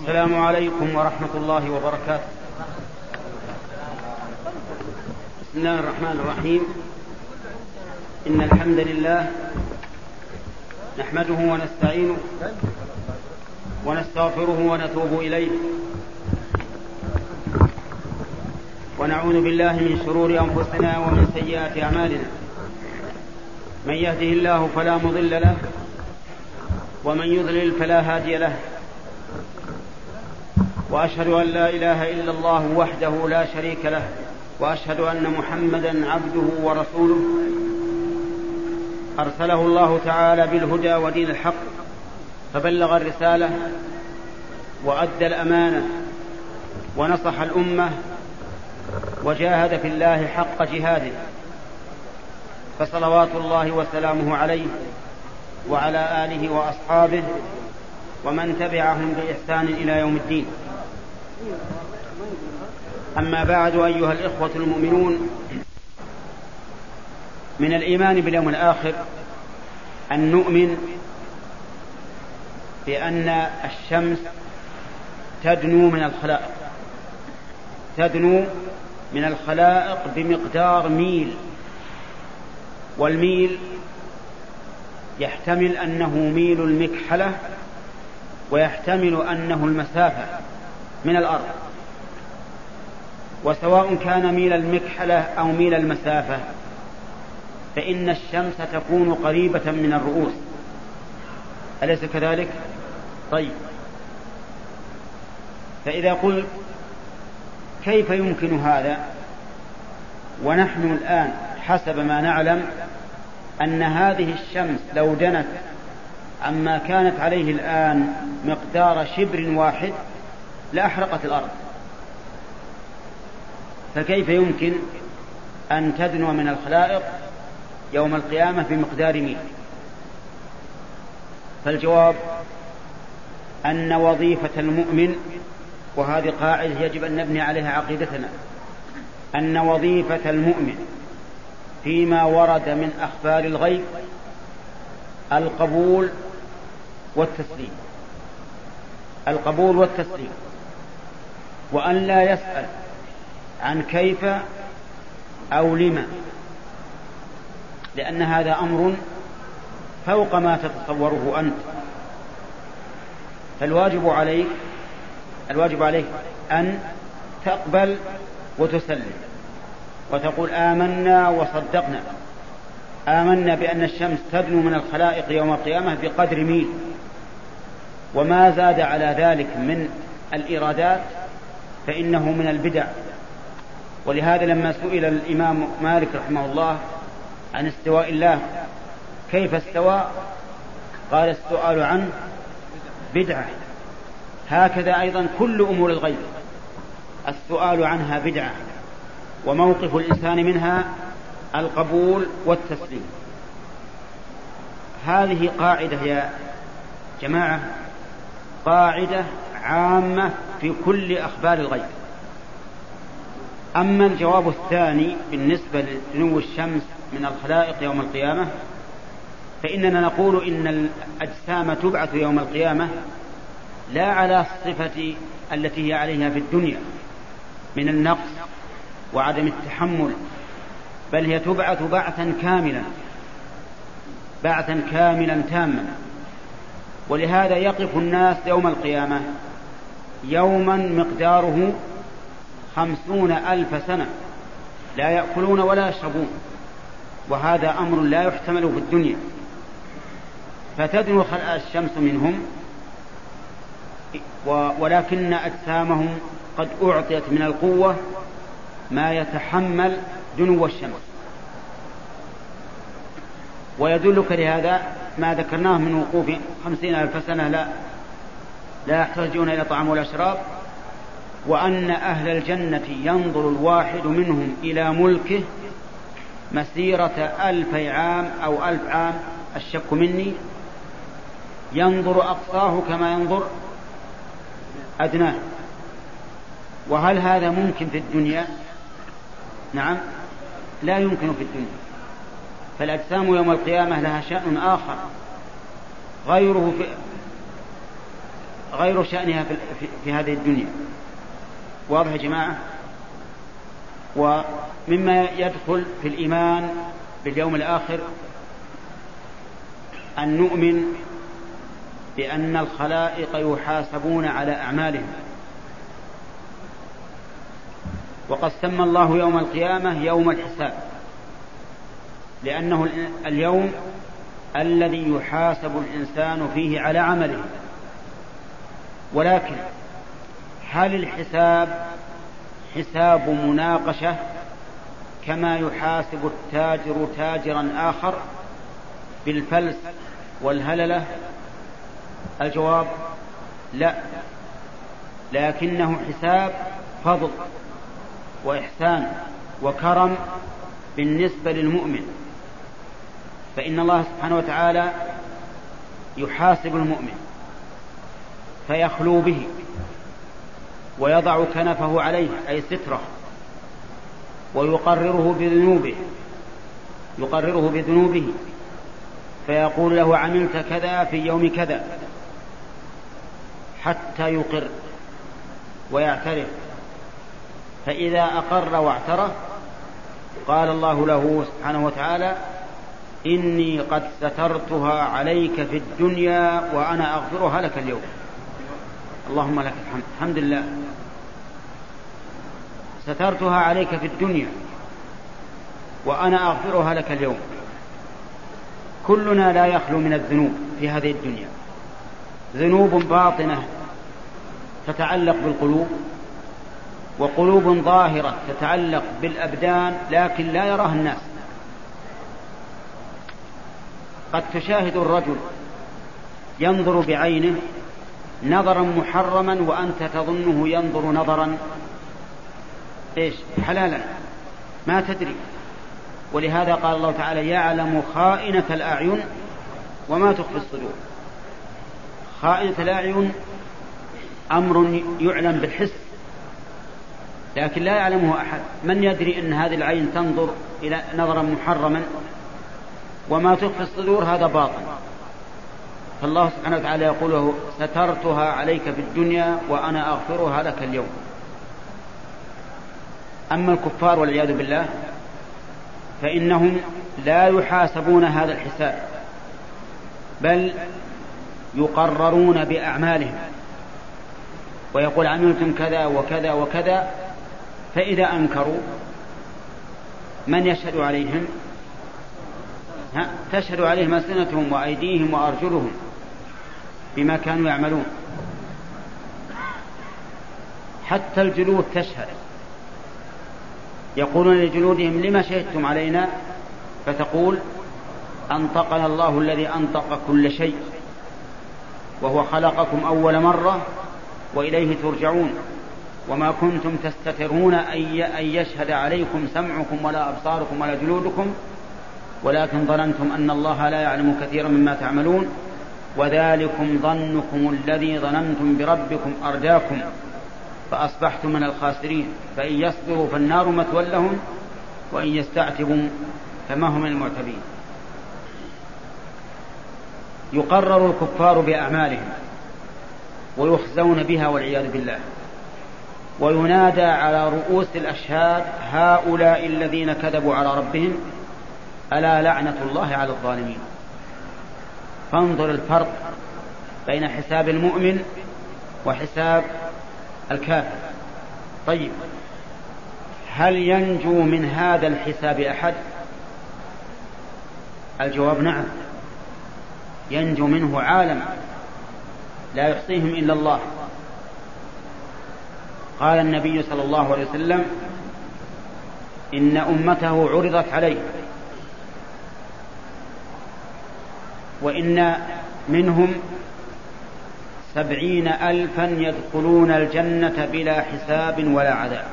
السلام عليكم ورحمة الله وبركاته. بسم الله الرحمن الرحيم. إن الحمد لله نحمده ونستعينه ونستغفره ونتوب إليه، ونعوذ بالله من شرور أنفسنا ومن سيئات أعمالنا. من يهده الله فلا مضل له، ومن يضلل فلا هادي له. وأشهد أن لا إله إلا الله وحده لا شريك له، وأشهد أن محمدا عبده ورسوله أرسله الله تعالى بالهدى ودين الحق، فبلغ الرسالة وأدى الأمانة ونصح الأمة وجاهد في الله حق جهاده، فصلوات الله وسلامه عليه وعلى آله وأصحابه ومن تبعهم بإحسان إلى يوم الدين. أما بعد، أيها الإخوة المؤمنون، من الإيمان باليوم الآخر أن نؤمن بأن الشمس تدنو من الخلائق بمقدار ميل، والميل يحتمل أنه ميل المكحلة، ويحتمل أنه المسافة من الأرض. وسواء كان ميل المكحلة أو ميل المسافة، فإن الشمس تكون قريبة من الرؤوس، أليس كذلك؟ طيب، فإذا قلت كيف يمكن هذا ونحن الآن حسب ما نعلم أن هذه الشمس لو دنت عما كانت عليه الآن مقدار شبر واحد لأحرقت الأرض، فكيف يمكن أن تدنو من الخلائق يوم القيامة بمقدار ميل؟ فالجواب أن وظيفة المؤمن، وهذه قاعدة يجب أن نبني عليها عقيدتنا، أن وظيفة المؤمن فيما ورد من أخبار الغيب القبول والتسليم، وأن لا يسأل عن كيف أو لما، لأن هذا أمر فوق ما تتصوره أنت. فالواجب عليك أن تقبل وتسلم وتقول آمنا وصدقنا. آمنا بأن الشمس تدنو من الخلائق يوم القيامة بقدر ميل، وما زاد على ذلك من الإرادات فإنه من البدع. ولهذا لما سئل الإمام مالك رحمه الله عن استواء الله كيف استوى، قال السؤال عنه بدعة. هكذا أيضا كل أمور الغيب السؤال عنها بدعة، وموقف الإنسان منها القبول والتسليم. هذه قاعدة يا جماعة، قاعدة عامة في كل أخبار الغيب. أما الجواب الثاني بالنسبة لدنو الشمس من الخلائق يوم القيامة، فإننا نقول إن الأجسام تبعث يوم القيامة لا على الصفة التي هي عليها في الدنيا من النقص وعدم التحمل، بل هي تبعث بعثا كاملا تاما. ولهذا يقف الناس يوم القيامة يوما مقداره 50,000 سنة لا يأكلون ولا يشربون، وهذا أمر لا يحتمل في الدنيا. فتدنو الشمس منهم، ولكن أجسامهم قد أعطيت من القوة ما يتحمل دنو الشمس. ويدلك لهذا ما ذكرناه من وقوف 50,000 سنة لا يحتاجون إلى طعام ولا شراب، وأن أهل الجنة ينظر الواحد منهم إلى ملكه مسيرة 1000 عام أو 1000 عام، الشك مني، ينظر أقصاه كما ينظر أدناه. وهل هذا ممكن في الدنيا؟ نعم، لا يمكن في الدنيا. فالأجسام يوم القيامة لها شأن آخر غير شأنها في هذه الدنيا. واضح يا جماعة؟ ومما يدخل في الإيمان باليوم الآخر أن نؤمن بأن الخلائق يحاسبون على أعمالهم. وقد سمى الله يوم القيامة يوم الحساب، لأنه اليوم الذي يحاسب الإنسان فيه على عمله. ولكن هل الحساب حساب مناقشة كما يحاسب التاجر تاجرا آخر بالفلس والهللة؟ الجواب لا، لكنه حساب فضل وإحسان وكرم بالنسبة للمؤمن. فإن الله سبحانه وتعالى يحاسب المؤمن فيخلو به ويضع كنفه عليه أي ستره، ويقرره بذنوبه فيقول له عملت كذا في يوم كذا، حتى يقر ويعترف. فإذا أقر واعترف قال الله له سبحانه وتعالى إني قد سترتها عليك في الدنيا وأنا أغفرها لك اليوم. اللهم لك الحمد. الحمد لله، سترتها عليك في الدنيا وأنا أغفرها لك اليوم. كلنا لا يخلو من الذنوب في هذه الدنيا، ذنوب باطنة تتعلق بالقلوب، وقلوب ظاهرة تتعلق بالأبدان لكن لا يراها الناس. قد تشاهد الرجل ينظر بعينه نظرا محرما وأنت تظنه ينظر نظرا حلالا، ما تدري. ولهذا قال الله تعالى يعلم خائنة الأعين وما تخفي الصدور. خائنة الأعين أمر يعلم بالحس لكن لا يعلمه أحد. من يدري أن هذه العين تنظر إلى نظرا محرما؟ وما تخفي الصدور هذا باطن. فالله سبحانه وتعالى يقول له سترتها عليك في الدنيا وأنا أغفرها لك اليوم. أما الكفار والعياذ بالله فإنهم لا يحاسبون هذا الحساب، بل يقررون بأعمالهم، ويقول عملتم كذا وكذا وكذا. فإذا أنكروا من يشهد عليهم؟ تشهد عليهم ألسنتهم وأيديهم وأرجلهم بما كانوا يعملون. حتى الجلود تشهد، يقولون لجلودهم لما شهدتم علينا؟ فتقول أنطقنا الله الذي أنطق كل شيء وهو خلقكم أول مرة وإليه ترجعون وما كنتم تستترون أن يشهد عليكم سمعكم ولا أبصاركم ولا جلودكم ولكن ظننتم أن الله لا يعلم كثيرا مما تعملون وذلكم ظنكم الذي ظننتم بربكم أرداكم فأصبحتم من الخاسرين فإن يصبروا فالنار مثوى لهم وإن يستعتبوا فما هم من المعتبين. يقرر الكفار بأعمالهم ويخزون بها والعياذ بالله، وينادى على رؤوس الأشهاد هؤلاء الذين كذبوا على ربهم ألا لعنة الله على الظالمين. فانظر الفرق بين حساب المؤمن وحساب الكافر. طيب، هل ينجو من هذا الحساب أحد؟ الجواب نعم، ينجو منه عالم لا يحصيهم إلا الله. قال النبي صلى الله عليه وسلم إن أمته عرضت عليه وإن منهم 70,000 يدخلون الجنة بلا حساب ولا عذاب،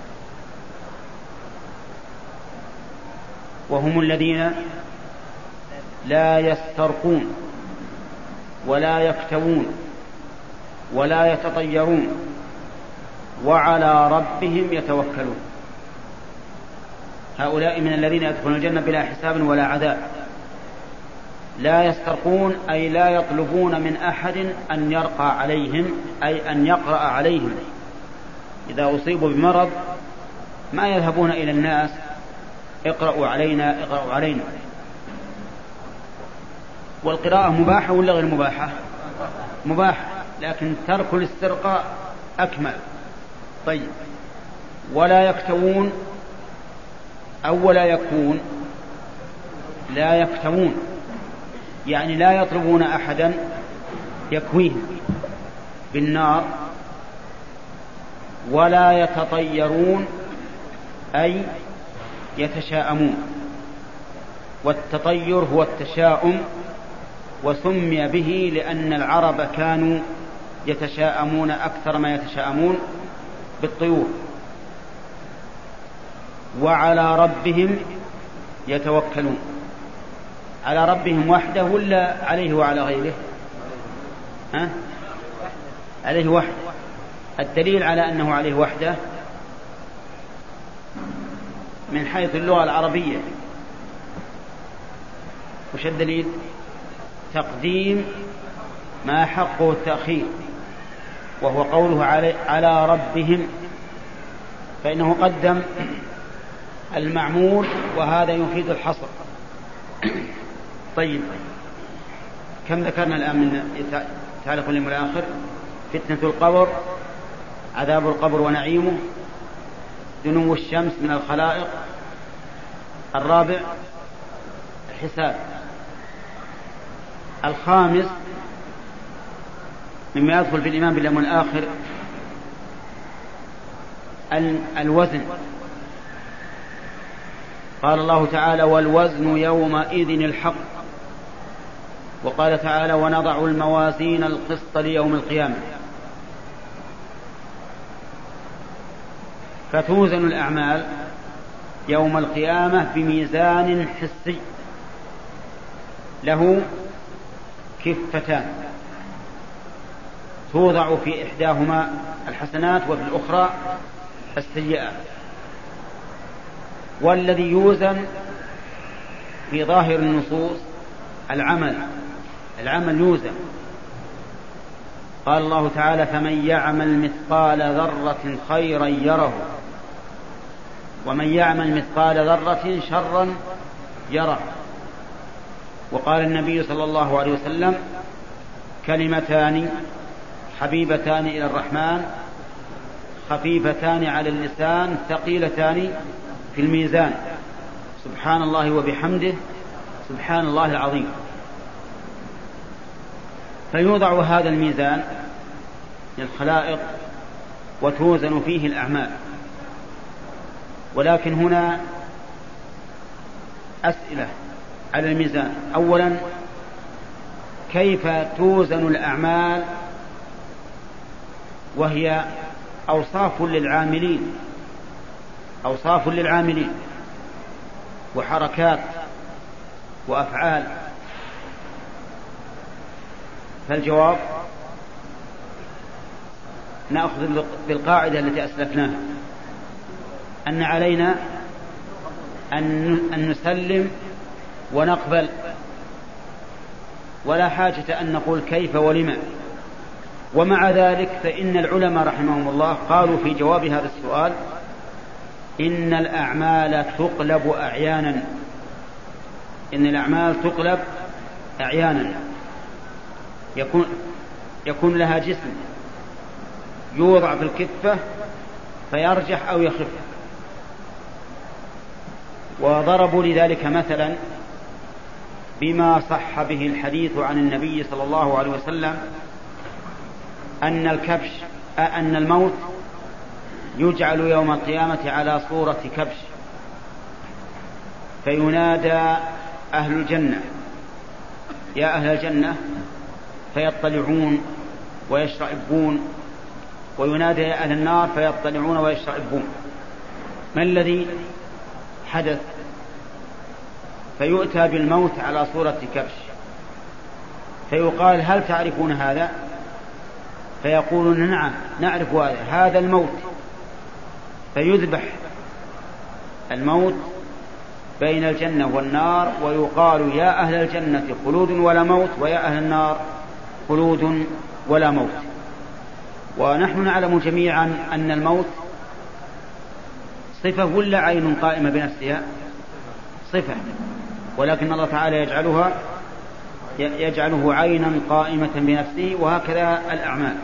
وهم الذين لا يسترقون ولا يكتوون ولا يتطيرون وعلى ربهم يتوكلون. هؤلاء من الذين يدخلون الجنة بلا حساب ولا عذاب. لا يسترقون أي لا يطلبون من أحد أن يرقى عليهم، أي أن يقرأ عليهم. إذا أصيبوا بمرض ما يذهبون إلى الناس اقرأوا علينا اقرأوا علينا. والقراءة مباحة ولا غير مباحة؟ مباحة، لكن ترك الاسترقاء أكمل. طيب، ولا يكتوون أو ولا يكون؟ لا يكتوون يعني لا يطلبون أحدا يكويهم بالنار. ولا يتطيرون أي يتشاءمون، والتطير هو التشاؤم، وسمي به لأن العرب كانوا يتشاءمون أكثر ما يتشاءمون بالطيور. وعلى ربهم يتوكلون. على ربهم وحده ولا عليه وعلى غيره؟ عليه وحده. الدليل على أنه عليه وحده من حيث اللغة العربية، وش الدليل؟ تقديم ما حقه التأخير، وهو قوله على ربهم، فإنه قدم المعمول، وهذا يفيد الحصر. طيب، كم ذكرنا الآن من تعرف اليوم الآخر؟ فتنة القبر، عذاب القبر ونعيمه، دنو الشمس من الخلائق، الرابع الحساب، الخامس مما يدخل في الإيمان باليوم الآخر الوزن. قال الله تعالى: والوزن يومئذ الحق. وقال تعالى: ونضع الموازين القسط ليوم القيامة. فتوزن الأعمال يوم القيامة بميزان حسي له كفتان، توضع في إحداهما الحسنات وفي الأخرى السيئات. والذي يوزن في ظاهر النصوص العمل يوزن. قال الله تعالى: فمن يعمل مثقال ذرة خيرا يره، ومن يعمل مثقال ذرة شرا يره. وقال النبي صلى الله عليه وسلم: كلمتان حبيبتان إلى الرحمن خفيفتان على اللسان ثقيلتان في الميزان، سبحان الله وبحمده سبحان الله العظيم. فيوضع هذا الميزان للخلائق وتوزن فيه الأعمال. ولكن هنا أسئلة على الميزان. أولا، كيف توزن الأعمال وهي أوصاف للعاملين وحركات وأفعال؟ فالجواب: نأخذ بالقاعدة التي أسلفناها، أن علينا أن نسلم ونقبل، ولا حاجة أن نقول كيف ولما. ومع ذلك فإن العلماء رحمهم الله قالوا في جواب هذا السؤال: إن الأعمال تقلب أحيانا، إن الأعمال تقلب أحيانا، يكون لها جسم يوضع في الكفة فيرجح أو يخف. وضربوا لذلك مثلا بما صح به الحديث عن النبي صلى الله عليه وسلم أن الموت يجعل يوم القيامة على صورة كبش، فينادى أهل الجنة: يا أهل الجنة، فيطلعون ويشرئبون، وينادى يا أهل النار فيطلعون ويشرئبون. ما الذي حدث؟ فيؤتى بالموت على صورة كبش، فيقال: هل تعرفون هذا؟ فيقولون: نعم نعرف هذا الموت. فيذبح الموت بين الجنة والنار، ويقال يا أهل الجنة خلود ولا موت، ويا أهل النار خلود ولا موت. ونحن نعلم جميعا أن الموت صفة ولا عين قائمة بنفسها؟ صفة، ولكن الله تعالى يجعله عينا قائمة بنفسه، وهكذا الأعمال.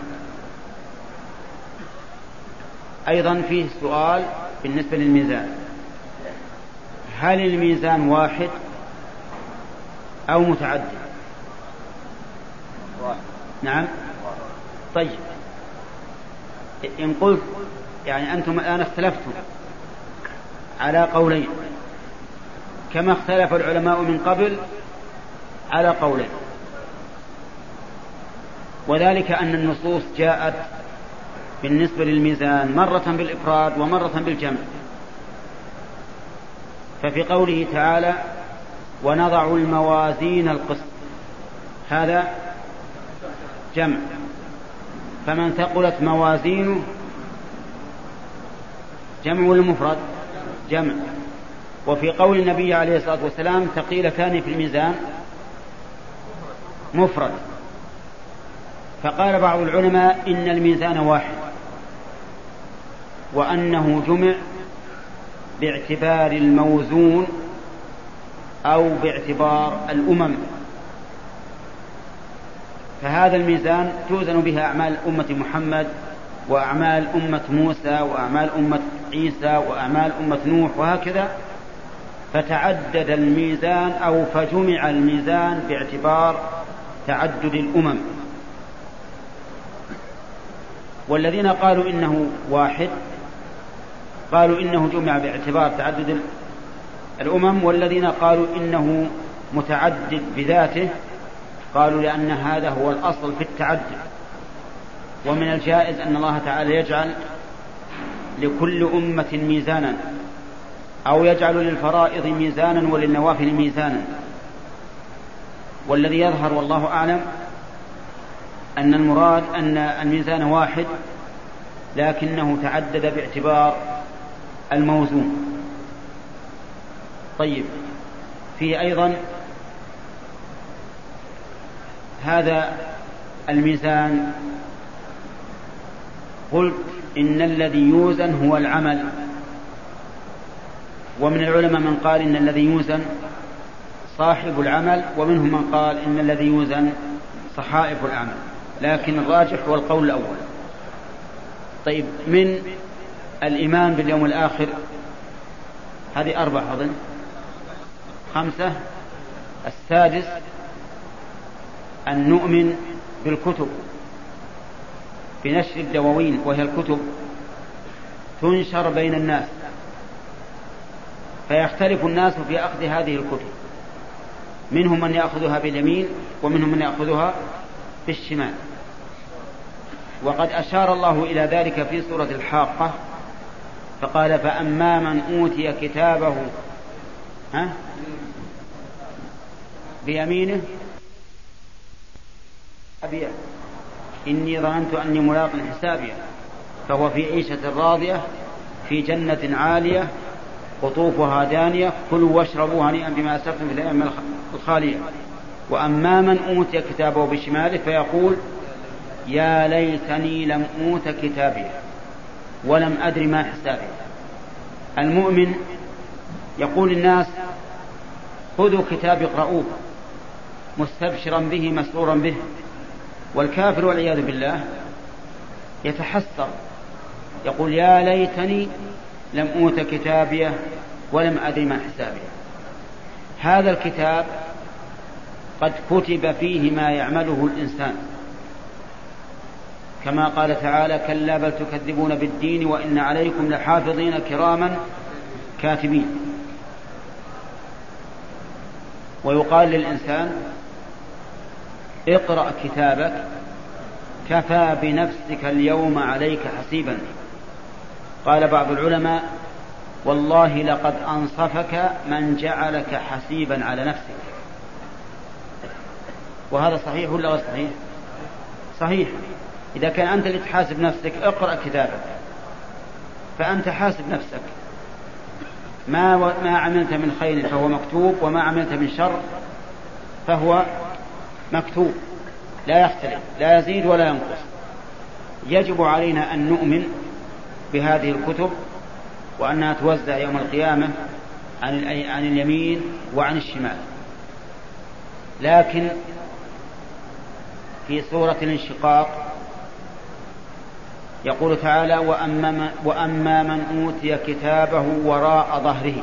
أيضا فيه سؤال بالنسبة للميزان، هل الميزان واحد أو متعدد؟ نعم. طيب، إن قلت يعني أنتم الآن اختلفتم على قولين، كما اختلف العلماء من قبل على قولين، وذلك أن النصوص جاءت بالنسبة للميزان مرة بالإفراد ومرة بالجمع. ففي قوله تعالى ونضع الموازين القسط، هذا جمع، فمن ثقلت موازينه جمع والمفرد جمع. وفي قول النبي عليه الصلاة والسلام ثقيلتان في الميزان مفرد. فقال بعض العلماء إن الميزان واحد، وأنه جمع باعتبار الموزون أو باعتبار الأمم. فهذا الميزان توزن بها أعمال أمة محمد، وأعمال أمة موسى، وأعمال أمة عيسى، وأعمال أمة نوح، وهكذا. فتعدد الميزان أو فجمع الميزان باعتبار تعدد الأمم. والذين قالوا إنه واحد قالوا إنه جمع باعتبار تعدد الأمم، والذين قالوا إنه متعدد بذاته قالوا لأن هذا هو الأصل في التعدد. ومن الجائز أن الله تعالى يجعل لكل أمة ميزانا، أو يجعل للفرائض ميزانا وللنوافل ميزانا. والذي يظهر والله أعلم أن المراد أن الميزان واحد، لكنه تعدد باعتبار الموزون. طيب، فيه أيضا هذا الميزان، قلت إن الذي يوزن هو العمل، ومن العلماء من قال إن الذي يوزن صاحب العمل، ومنهم من قال إن الذي يوزن صحائف العمل، لكن الراجح هو القول الأول. طيب، من الإيمان باليوم الآخر هذه 4 أظن 5. السادس أن نؤمن بالكتب، بنشر الدواوين، وهي الكتب تنشر بين الناس، فيختلف الناس في أخذ هذه الكتب، منهم من يأخذها باليمين ومنهم من يأخذها بالشمال. وقد أشار الله إلى ذلك في سورة الحاقة فقال فأما من أوتي كتابه بيمينه أبيه إني ظننت أني ملاق حسابيه فهو في عيشة راضية في جنة عالية قطوفها دانية كلوا واشربوا هنيئا بما أسلفتم في الأيام الخالية. وأما من أوتي كتابه بشماله فيقول يا ليتني لم أوت كتابيه ولم أدر ما حسابي. المؤمن يقول الناس خذوا كتاب اقرؤوه مستبشرا به مسرورا به، والكافر والعياذ بالله يتحسر يقول يا ليتني لم أوت كتابيه ولم أدر ما حسابي. هذا الكتاب قد كتب فيه ما يعمله الإنسان، كما قال تعالى كلا بل تكذبون بالدين وإن عليكم لحافظين كراما كاتبين. ويقال للإنسان اقرأ كتابك كفى بنفسك اليوم عليك حسيبا. قال بعض العلماء والله لقد أنصفك من جعلك حسيبا على نفسك. وهذا صحيح ولا غير صحيح؟ صحيح. إذا كان أنت اللي تحاسب نفسك اقرأ كتابك، فأنت حاسب نفسك. ما عملت من خير فهو مكتوب، وما عملت من شر فهو مكتوب، لا يختلف، لا يزيد ولا ينقص. يجب علينا أن نؤمن بهذه الكتب، وأنها توزع يوم القيامة عن اليمين وعن الشمال. لكن في سورة الانشقاق يقول تعالى: وأما من أوتي كتابه وراء ظهره.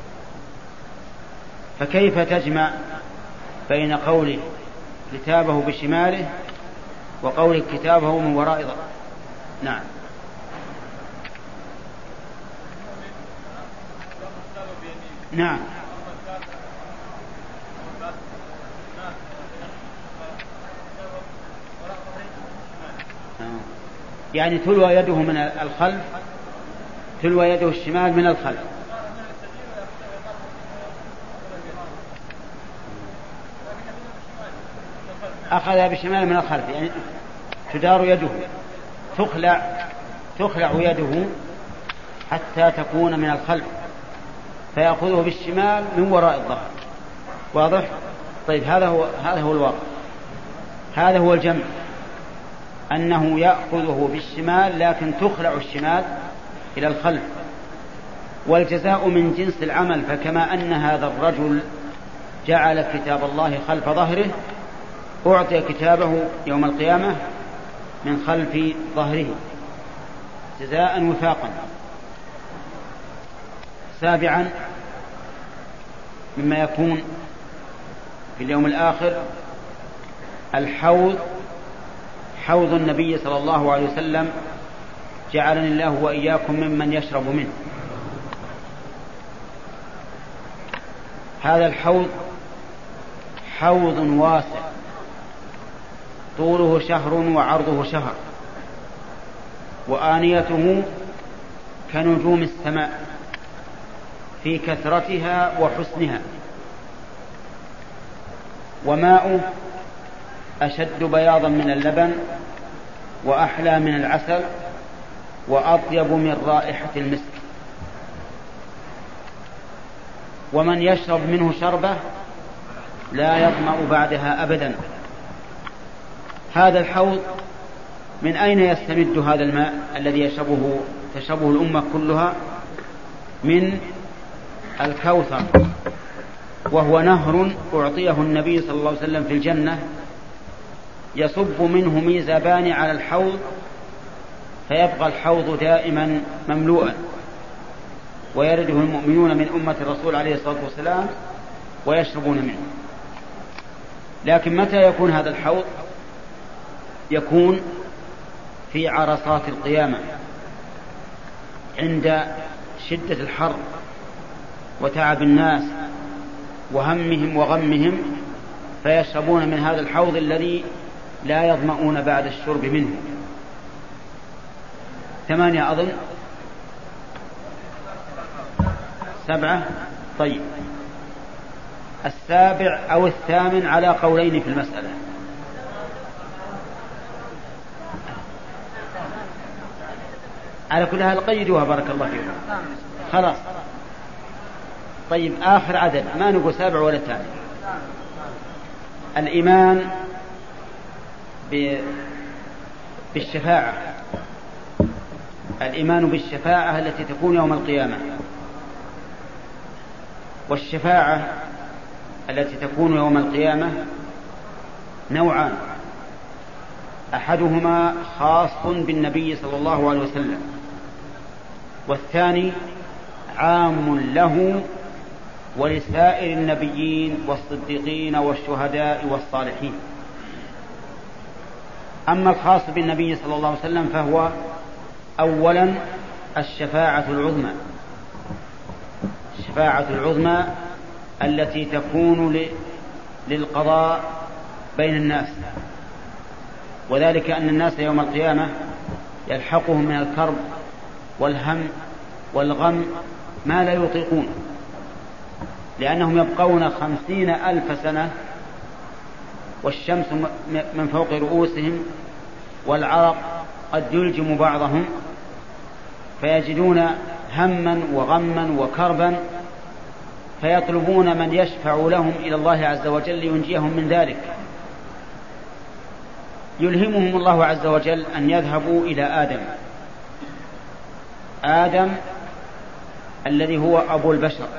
فكيف تجمع بين قوله كتابه بشماله وقوله كتابه من وراء ظهره؟ نعم. نعم. يعني تلوى يده من الخلف، تلوى يده الشمال من الخلف. أخذ بشمال من الخلف، يعني تدار يده، تخلع يده حتى تكون من الخلف، فيأخذه بالشمال من وراء الظهر. واضح؟ طيب، هذا هو الواقع، هذا هو الجمع، أنه يأخذه بالشمال لكن تخلع الشمال إلى الخلف. والجزاء من جنس العمل، فكما أن هذا الرجل جعل كتاب الله خلف ظهره، أعطي كتابه يوم القيامة من خلف ظهره جزاء وفاقا. سابعا، مما يكون في اليوم الآخر الحوض، حوض النبي صلى الله عليه وسلم، جعلني الله وإياكم ممن يشرب منه. هذا الحوض حوض واسع، طوله شهر وعرضه شهر، وآنيته كنجوم السماء في كثرتها وحسنها، وماؤه أشد بياضا من اللبن، وأحلى من العسل، وأطيب من رائحة المسك. ومن يشرب منه شربة لا يظمأ بعدها أبدا. هذا الحوض من أين يستمد هذا الماء الذي تشربه الأمة كلها؟ من الكوثر، وهو نهر أعطيه النبي صلى الله عليه وسلم في الجنة، يصب منه ميزابان على الحوض، فيبقى الحوض دائما مملوءا، ويرده المؤمنون من أمة الرسول عليه الصلاة والسلام ويشربون منه. لكن متى يكون هذا الحوض؟ يكون في عرصات القيامة، عند شدة الحر وتعب الناس وهمهم وغمهم، فيشربون من هذا الحوض الذي لا يظمؤون بعد الشرب منه. 8 أظن، 7. طيب، 7 أو 8 على قولين في المسألة. على كل حال قيدوها، بارك الله فيكم. خلاص. طيب، آخر عدد، ما نقول 7 ولا 8. الإيمان بالشفاعة، الإيمان بالشفاعة التي تكون يوم القيامة. والشفاعة التي تكون يوم القيامة نوعان: أحدهما خاص بالنبي صلى الله عليه وسلم، والثاني عام له ولسائر النبيين والصديقين والشهداء والصالحين. أما الخاص بالنبي صلى الله عليه وسلم فهو أولا الشفاعة العظمى، الشفاعة العظمى التي تكون للقضاء بين الناس، وذلك أن الناس يوم القيامة يلحقهم من الكرب والهم والغم ما لا يطيقون، لأنهم يبقون 50,000 سنة والشمس من فوق رؤوسهم والعرق قد يلجم بعضهم، فيجدون هما وغما وكربا، فيطلبون من يشفع لهم إلى الله عز وجل لينجيهم من ذلك. يلهمهم الله عز وجل أن يذهبوا إلى آدم الذي هو أبو البشر،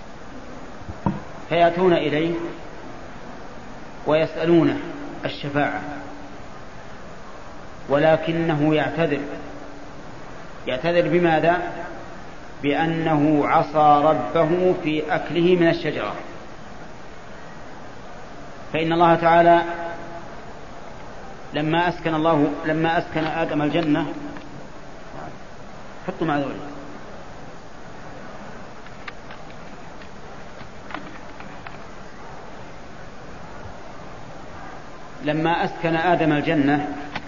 فيأتون إليه ويسألونه الشفاعة، ولكنه يعتذر بماذا؟ بأنه عصى ربه في أكله من الشجرة. فإن الله تعالى لما أسكن آدم الجنة، حطوا مع ذلك، لما أسكن آدم الجنة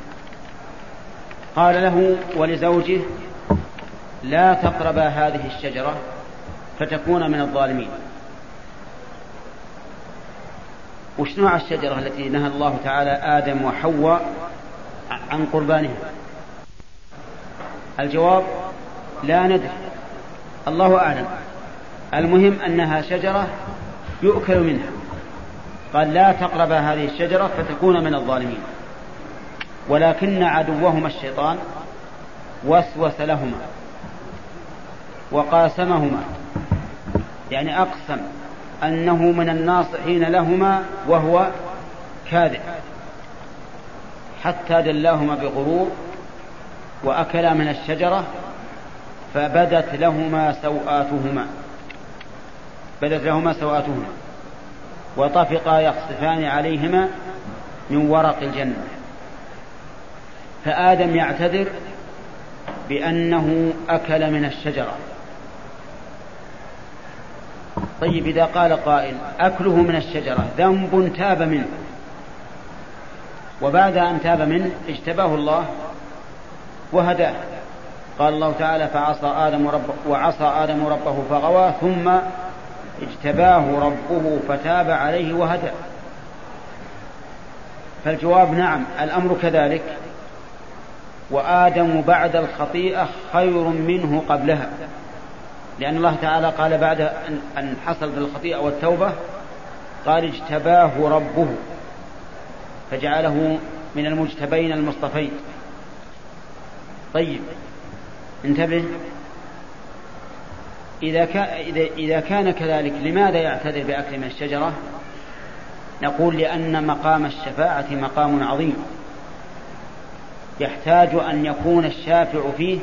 قال له ولزوجه لا تقربا هذه الشجرة فتكون من الظالمين. وش نوع الشجرة التي نهى الله تعالى آدم وحواء عن قربانها؟ الجواب لا ندري، الله أعلم. المهم أنها شجرة يؤكل منها، قال لا تقربا هذه الشجرة فتكون من الظالمين. ولكن عدوهما الشيطان وسوس لهما وقاسمهما، يعني أقسم أنه من الناصحين لهما وهو كاذب، حتى دلاهما بغرور وأكلا من الشجرة فبدت لهما سوآتهما وطفقا يخصفان عليهما من ورق الجنة. فآدم يعتذر بأنه أكل من الشجرة. طيب إذا قال قائل أكله من الشجرة ذنب تاب منه، وبعد أن تاب منه اجتباه الله وهداه، قال الله تعالى وعصى آدم ربه فغوى ثم اجتباه ربه فتاب عليه وهداه. فالجواب نعم، الأمر كذلك، وآدم بعد الخطيئة خير منه قبلها، لأن الله تعالى قال بعد أن حصل بالخطيئة والتوبة قال اجتباه ربه فجعله من المجتبين المصطفين. طيب انتبه، إذا كان كذلك لماذا يعتذر بأكل من الشجرة؟ نقول لأن مقام الشفاعة مقام عظيم، يحتاج أن يكون الشافع فيه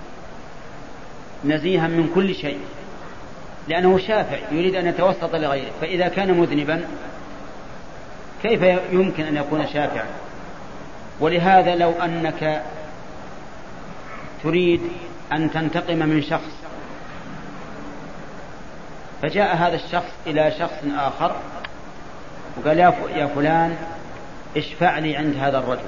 نزيها من كل شيء، لأنه شافع يريد أن يتوسط لغيره، فإذا كان مذنبا كيف يمكن أن يكون شافعا؟ ولهذا لو أنك تريد أن تنتقم من شخص، فجاء هذا الشخص إلى شخص آخر وقال يا فلان اشفع لي عند هذا الرجل،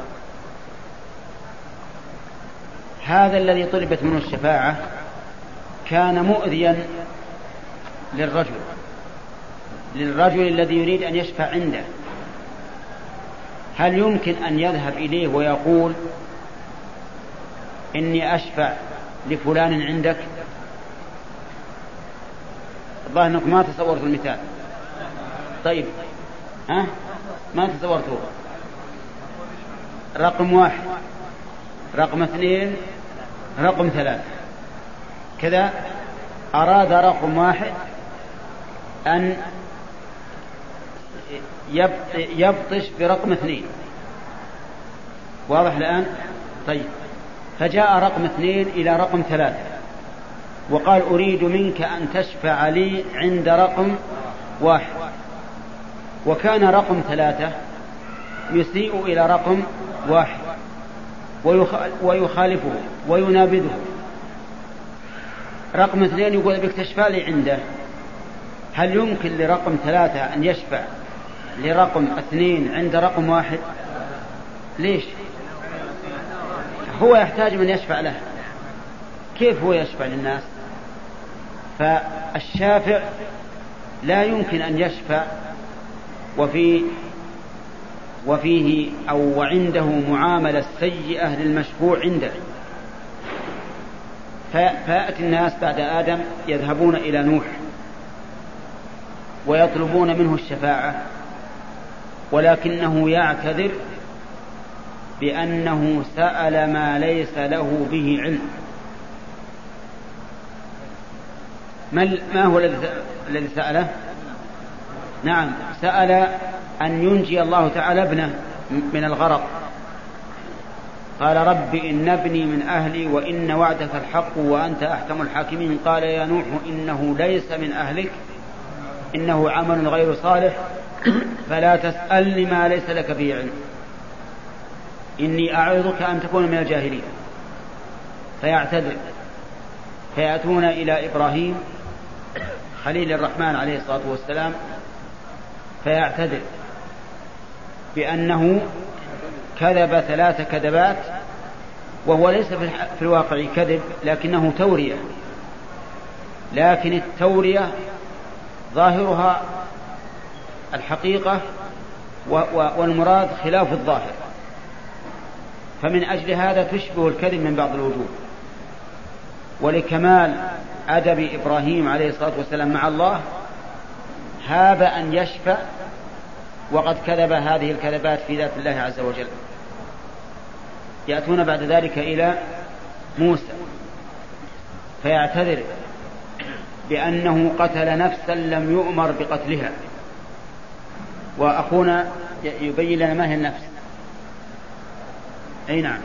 هذا الذي طلبت منه الشفاعة كان مؤذيا للرجل الذي يريد أن يشفع عنده. هل يمكن أن يذهب إليه ويقول إني أشفع لفلان عندك؟ الظاهر أنكم ما تصورتوا المثال. طيب ما تصورتوه. رقم 1، رقم 2، رقم 3 كذا. أراد رقم 1 أن يبطش برقم 2، واضح الآن؟ طيب فجاء رقم 2 إلى رقم 3 وقال أريد منك أن تشفع لي عند رقم 1، وكان رقم 3 يسيء إلى رقم 1 ويخالفه وينابذه. رقم 2 يقول بك تشفع لي عنده، هل يمكن لرقم 3 أن يشفع لرقم 2 عند رقم 1؟ ليش؟ هو يحتاج من يشفع له، كيف هو يشفع للناس؟ فالشافع لا يمكن أن يشفع وفيه أو عنده معاملة سيئة للمشفوع عنده، فيأتي الناس بعد آدم يذهبون إلى نوح ويطلبون منه الشفاعة، ولكنه يعتذر بأنه سأل ما ليس له به علم. ما هو الذي سأله؟ نعم، سأل أن ينجي الله تعالى ابنه من الغرق. قال رب إن ابني من أهلي وإن وعدك الحق وأنت أحكم الحاكمين. قال يا نوح إنه ليس من أهلك إنه عمل غير صالح فلا تسألني ما ليس لك به علم إني أعظك أن تكون من الجاهلين. فيعتذر، فيأتون إلى إبراهيم خليل الرحمن عليه الصلاة والسلام فيعتذر بأنه كذب 3 كذبات، وهو ليس في الواقع كذب لكنه تورية، لكن التورية ظاهرها الحقيقة والمراد خلاف الظاهر، فمن أجل هذا تشبه الكذب من بعض الوجوه. ولكمال أدب إبراهيم عليه الصلاة والسلام مع الله هاب أن يشفع وقد كذب هذه الكذبات في ذات الله عز وجل. يأتون بعد ذلك إلى موسى فيعتذر بأنه قتل نفسا لم يؤمر بقتلها. وأخونا يبين لنا ما هي النفس. أي نعم.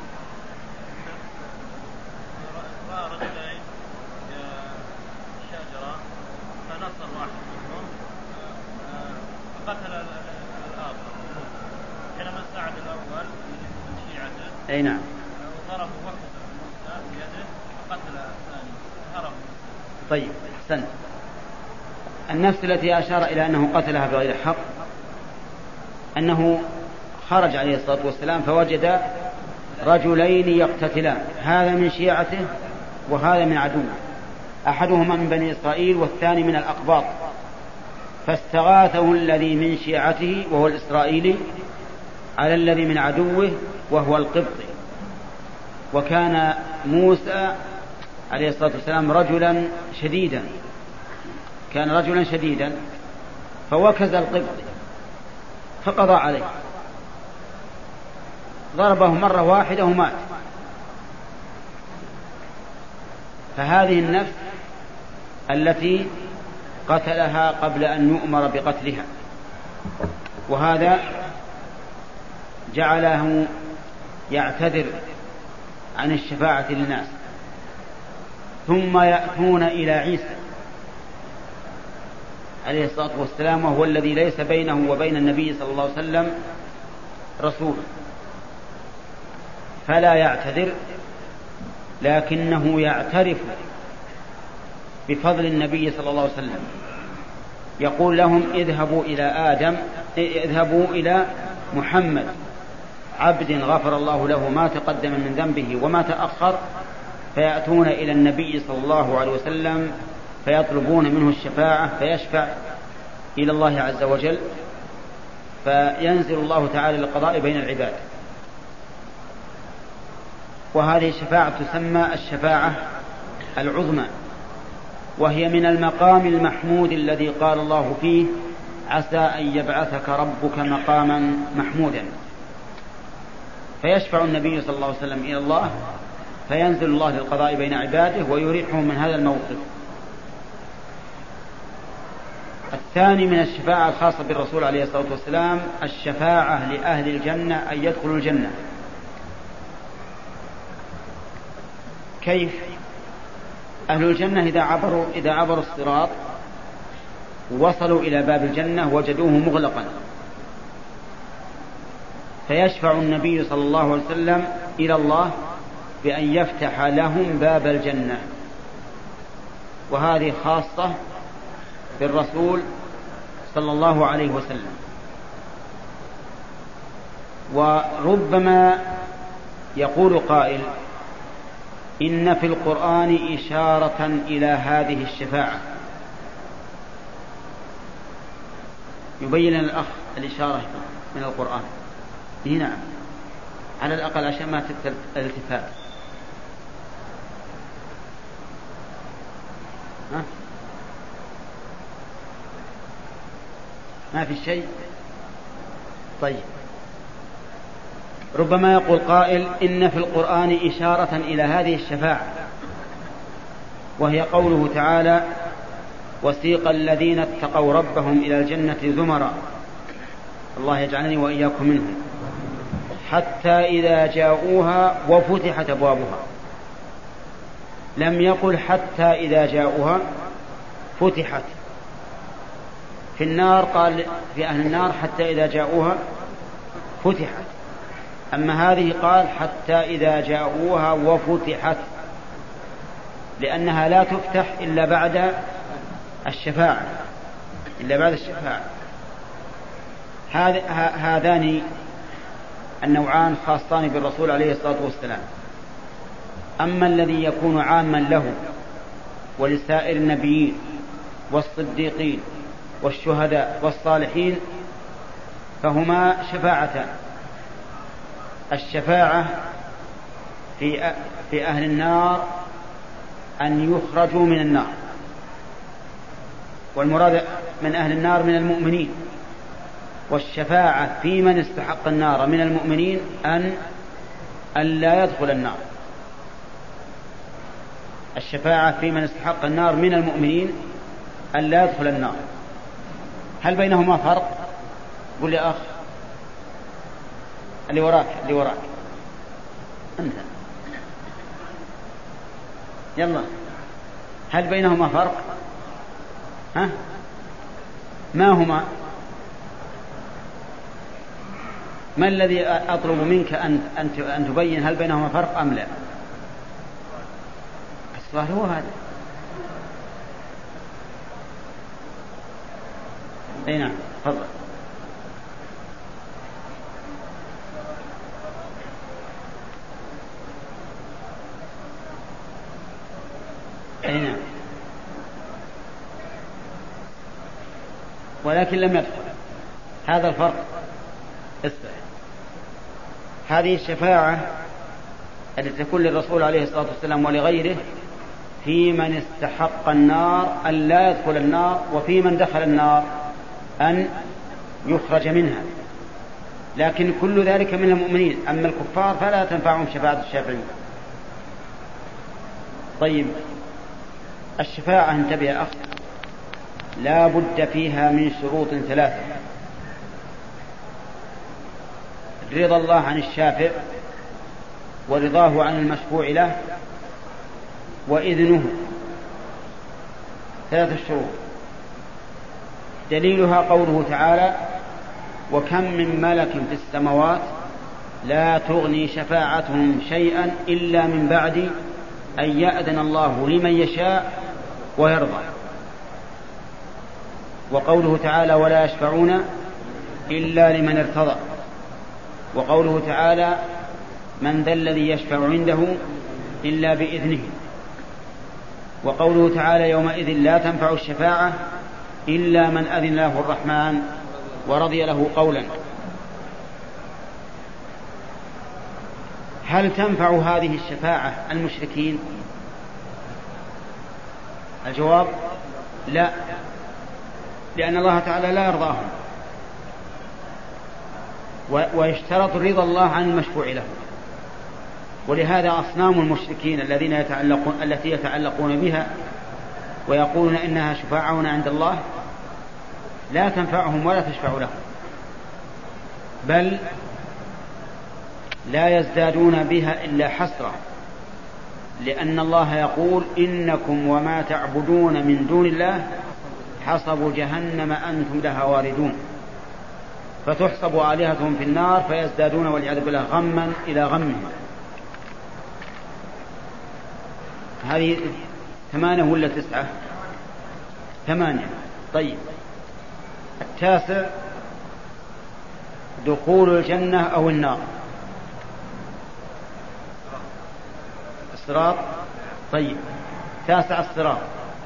قتل الآخر حينما ساعد الأول من شيعته. أي نعم. وضربه وحده بيده وقتل الثاني هرب. طيب أحسنت. النفس التي أشار إلى أنه قتلها بغير حق أنه خرج عليه الصلاة والسلام فوجد رجلين يقتتلان، هذا من شيعته وهذا من عدوه، أحدهما من بني إسرائيل والثاني من الأقباط، فاستغاثه الذي من شيعته وهو الإسرائيلي على الذي من عدوه وهو القبطي. وكان موسى عليه الصلاة والسلام رجلا شديدا، كان رجلا شديدا فوكز القبطي فقضى عليه، ضربه مرة واحدة ومات. فهذه النفس التي قتلها قبل أن يؤمر بقتلها، وهذا جعله يعتذر عن الشفاعة للناس. ثم يأتون إلى عيسى عليه الصلاة والسلام وهو الذي ليس بينه وبين النبي صلى الله عليه وسلم رسول، فلا يعتذر لكنه يعترف بفضل النبي صلى الله عليه وسلم. يقول لهم اذهبوا إلى آدم، اذهبوا إلى محمد عبد غفر الله له ما تقدم من ذنبه وما تأخر، فيأتون إلى النبي صلى الله عليه وسلم فيطلبون منه الشفاعة فيشفع إلى الله عز وجل، فينزل الله تعالى للقضاء بين العباد. وهذه الشفاعة تسمى الشفاعة العظمى، وهي من المقام المحمود الذي قال الله فيه عسى أن يبعثك ربك مقاما محمودا. فيشفع النبي صلى الله عليه وسلم إلى الله فينزل الله للقضاء بين عباده ويريحهم من هذا الموقف. الثاني من الشفاعة الخاصة بالرسول عليه الصلاة والسلام الشفاعة لأهل الجنة أن يدخلوا الجنة. كيف؟ أهل الجنة إذا عبروا الصراط وصلوا إلى باب الجنة وجدوه مغلقا، فيشفع النبي صلى الله عليه وسلم إلى الله بأن يفتح لهم باب الجنة، وهذه خاصة بالرسول صلى الله عليه وسلم. وربما يقول قائل إن في القرآن إشارة إلى هذه الشفاعة، يبين الأخ الإشارة من القرآن. نعم، على الأقل عشان ما تكتب الالتفات. ها؟ ما في شيء. طيب، ربما يقول قائل إن في القرآن إشارة إلى هذه الشفاعة، وهي قوله تعالى: وسيق الذين اتقوا ربهم إلى الجنة زمرا، الله يجعلني وإياكم منهم، حتى إذا جاءوها وفتحت أبوابها. لم يقل حتى إذا جاءوها فتحت. في النار قال في أهل النار حتى إذا جاءوها فتحت، أما هذه قال حتى إذا جاءوها وفتحت، لأنها لا تفتح إلا بعد الشفاعة، هذان النوعان خاصان بالرسول عليه الصلاة والسلام. أما الذي يكون عاما له ولسائر النبيين والصديقين والشهداء والصالحين فهما شفاعتان: الشفاعة في أهل النار أن يخرجوا من النار، والمراد من أهل النار من المؤمنين، والشفاعة في من استحق النار من المؤمنين أن لا يدخل النار. الشفاعة في من استحق النار من المؤمنين أن لا يدخل النار. هل بينهما فرق؟ قل لي أخ اللي وراك أنت، يلا، هل بينهما فرق؟ ها؟ ما هما؟ ما الذي أطلب منك أن تبين هل بينهما فرق أم لا؟ السؤال هو هذا. أي نعم، تفضل. أي نعم، ولكن لم يدخل. هذا الفرق. هذه الشفاعة التي تكون للرسول عليه الصلاة والسلام ولغيره في من استحق النار أن لا يدخل النار، وفي من دخل النار أن يخرج منها، لكن كل ذلك من المؤمنين. أما الكفار فلا تنفعهم شفاعة الشافعين. طيب، الشفاعة انتبه يا أخ، لا بد فيها من شروط ثلاثة: رضا الله عن الشافع، ورضاه عن المشفوع له، وإذنه. 3 شروط. دليلها قوله تعالى: وكم من ملك في السماوات لا تغني شفاعتهم شيئا إلا من بعد أن يأذن الله لمن يشاء ويرضى. وقوله تعالى: ولا يشفعون إلا لمن ارتضى. وقوله تعالى: من ذا الذي يشفع عنده إلا بإذنه. وقوله تعالى: يومئذ لا تنفع الشفاعة إلا من أذن له الرحمن ورضي له قولا. هل تنفع هذه الشفاعة المشركين؟ الجواب: لا، لأن الله تعالى لا يرضاهم، ويشترط رضا الله عن المشفوع له. ولهذا أصنام المشركين التي يتعلقون بها ويقولون إنها شفاعون عند الله لا تنفعهم ولا تشفع لهم، بل لا يزدادون بها إلا حسرة، لأن الله يقول: إنكم وما تعبدون من دون الله حصب جهنم أنتم لها واردون. فتحصب آلهتهم في النار فيزدادون والعياذ بالله غما إلى غمهم. هذه 8 ولا 9؟ 8. طيب، 9 دخول الجنة أو النار. الصراط. طيب، 9 الصراط.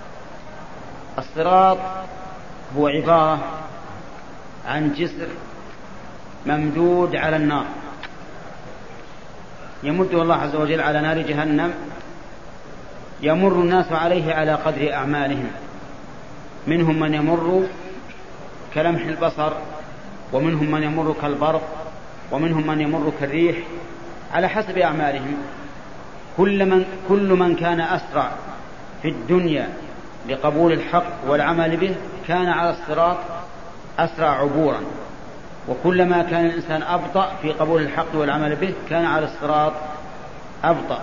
الصراط هو عبارة عن جسر ممدود على النار، يمده الله عز وجل على نار جهنم يمر الناس عليه على قدر أعمالهم، منهم من يمر كلمح البصر، ومنهم من يمر كالبرق، ومنهم من يمر كالريح، على حسب أعمالهم. كل من كان أسرع في الدنيا لقبول الحق والعمل به كان على الصراط أسرع عبورا، وكلما كان الإنسان أبطأ في قبول الحق والعمل به كان على الصراط أبطأ.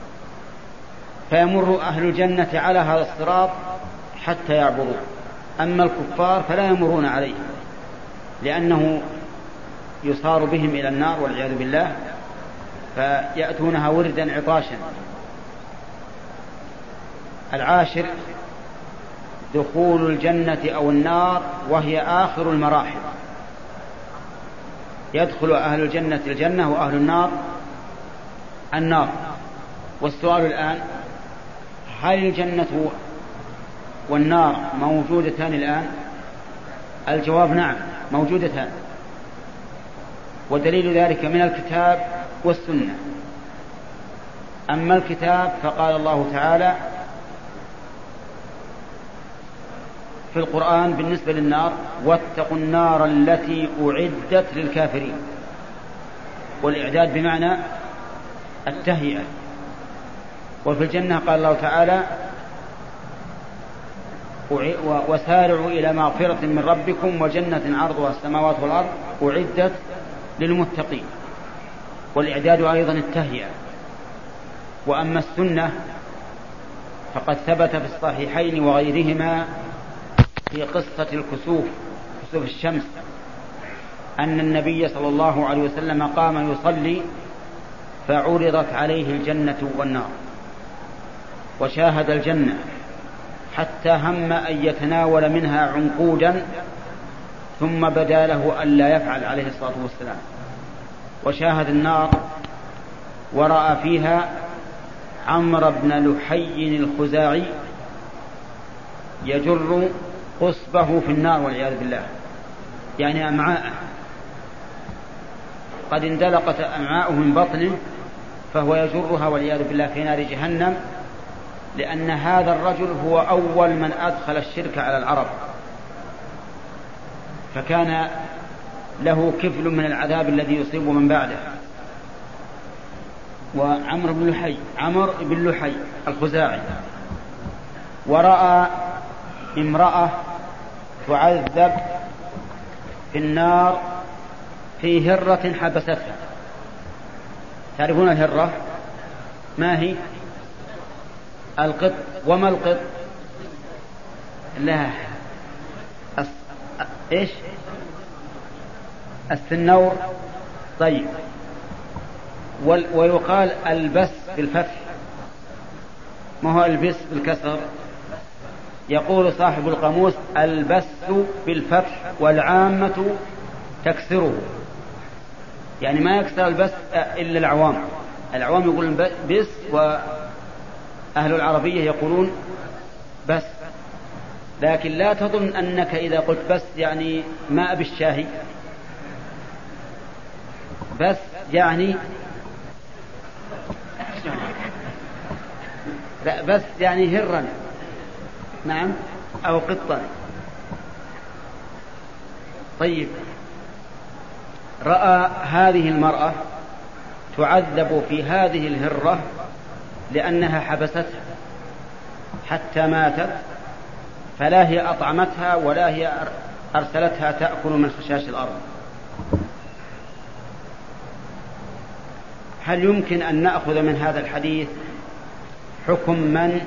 فيمر أهل الجنة على هذا الصراط حتى يعبروا، أما الكفار فلا يمرون عليه، لأنه يصار بهم إلى النار والعياذ بالله، فيأتونها وردا عطاشا. العاشر دخول الجنة أو النار وهي آخر المراحل. يدخل أهل الجنة الجنة وأهل النار النار. والسؤال الآن: هل الجنة والنار موجودتان الآن؟ الجواب: نعم، موجودتان، ودليل ذلك من الكتاب والسنة. أما الكتاب فقال الله تعالى في القرآن بالنسبة للنار: واتقوا النار التي أعدت للكافرين. والإعداد بمعنى التهيئة. وفي الجنة قال الله تعالى: وسارعوا إلى مغفرة من ربكم وجنة عرضها السماوات والأرض أعدت للمتقين. والإعداد أيضا التهيئة. وأما السنة فقد ثبت في الصحيحين وغيرهما في قصة الكسوف، كسوف الشمس، أن النبي صلى الله عليه وسلم قام يصلي فعرضت عليه الجنة والنار، وشاهد الجنة حتى هم أن يتناول منها عنقودا، ثم بدا له ألا يفعل عليه الصلاة والسلام. وشاهد النار ورأى فيها عمرو بن لحي الخزاعي يجر قصبه في النار والعياذ بالله، يعني أمعاءه قد اندلقت أمعاءه من بطنه، فهو يجرها والعياذ بالله في نار جهنم، لأن هذا الرجل هو أول من أدخل الشرك على العرب، فكان له كفل من العذاب الذي يصيب من بعده. وعمرو بن لحي الخزاعي ورأى امرأة تعذب في النار في هرة حبستها. تعرفون الهرة؟ ما هي؟ القط. وما القط؟ لا، إيش؟ السنور. طيب. ويقال البس بالفتح، ما هو البس بالكسر؟ يقول صاحب القاموس: البس بالفتح والعامة تكسره، يعني ما يكسر البس إلا العوام. العوام يقولون بس، وأهل العربية يقولون بس. لكن لا تظن أنك إذا قلت بس يعني ماء بالشاهي، بس يعني لا، بس يعني هرا، نعم، أو قطا. طيب. رأى هذه المرأة تعذب في هذه الهرة لأنها حبستها حتى ماتت، فلا هي أطعمتها ولا هي أرسلتها تأكل من خشاش الأرض. هل يمكن أن نأخذ من هذا الحديث حكم من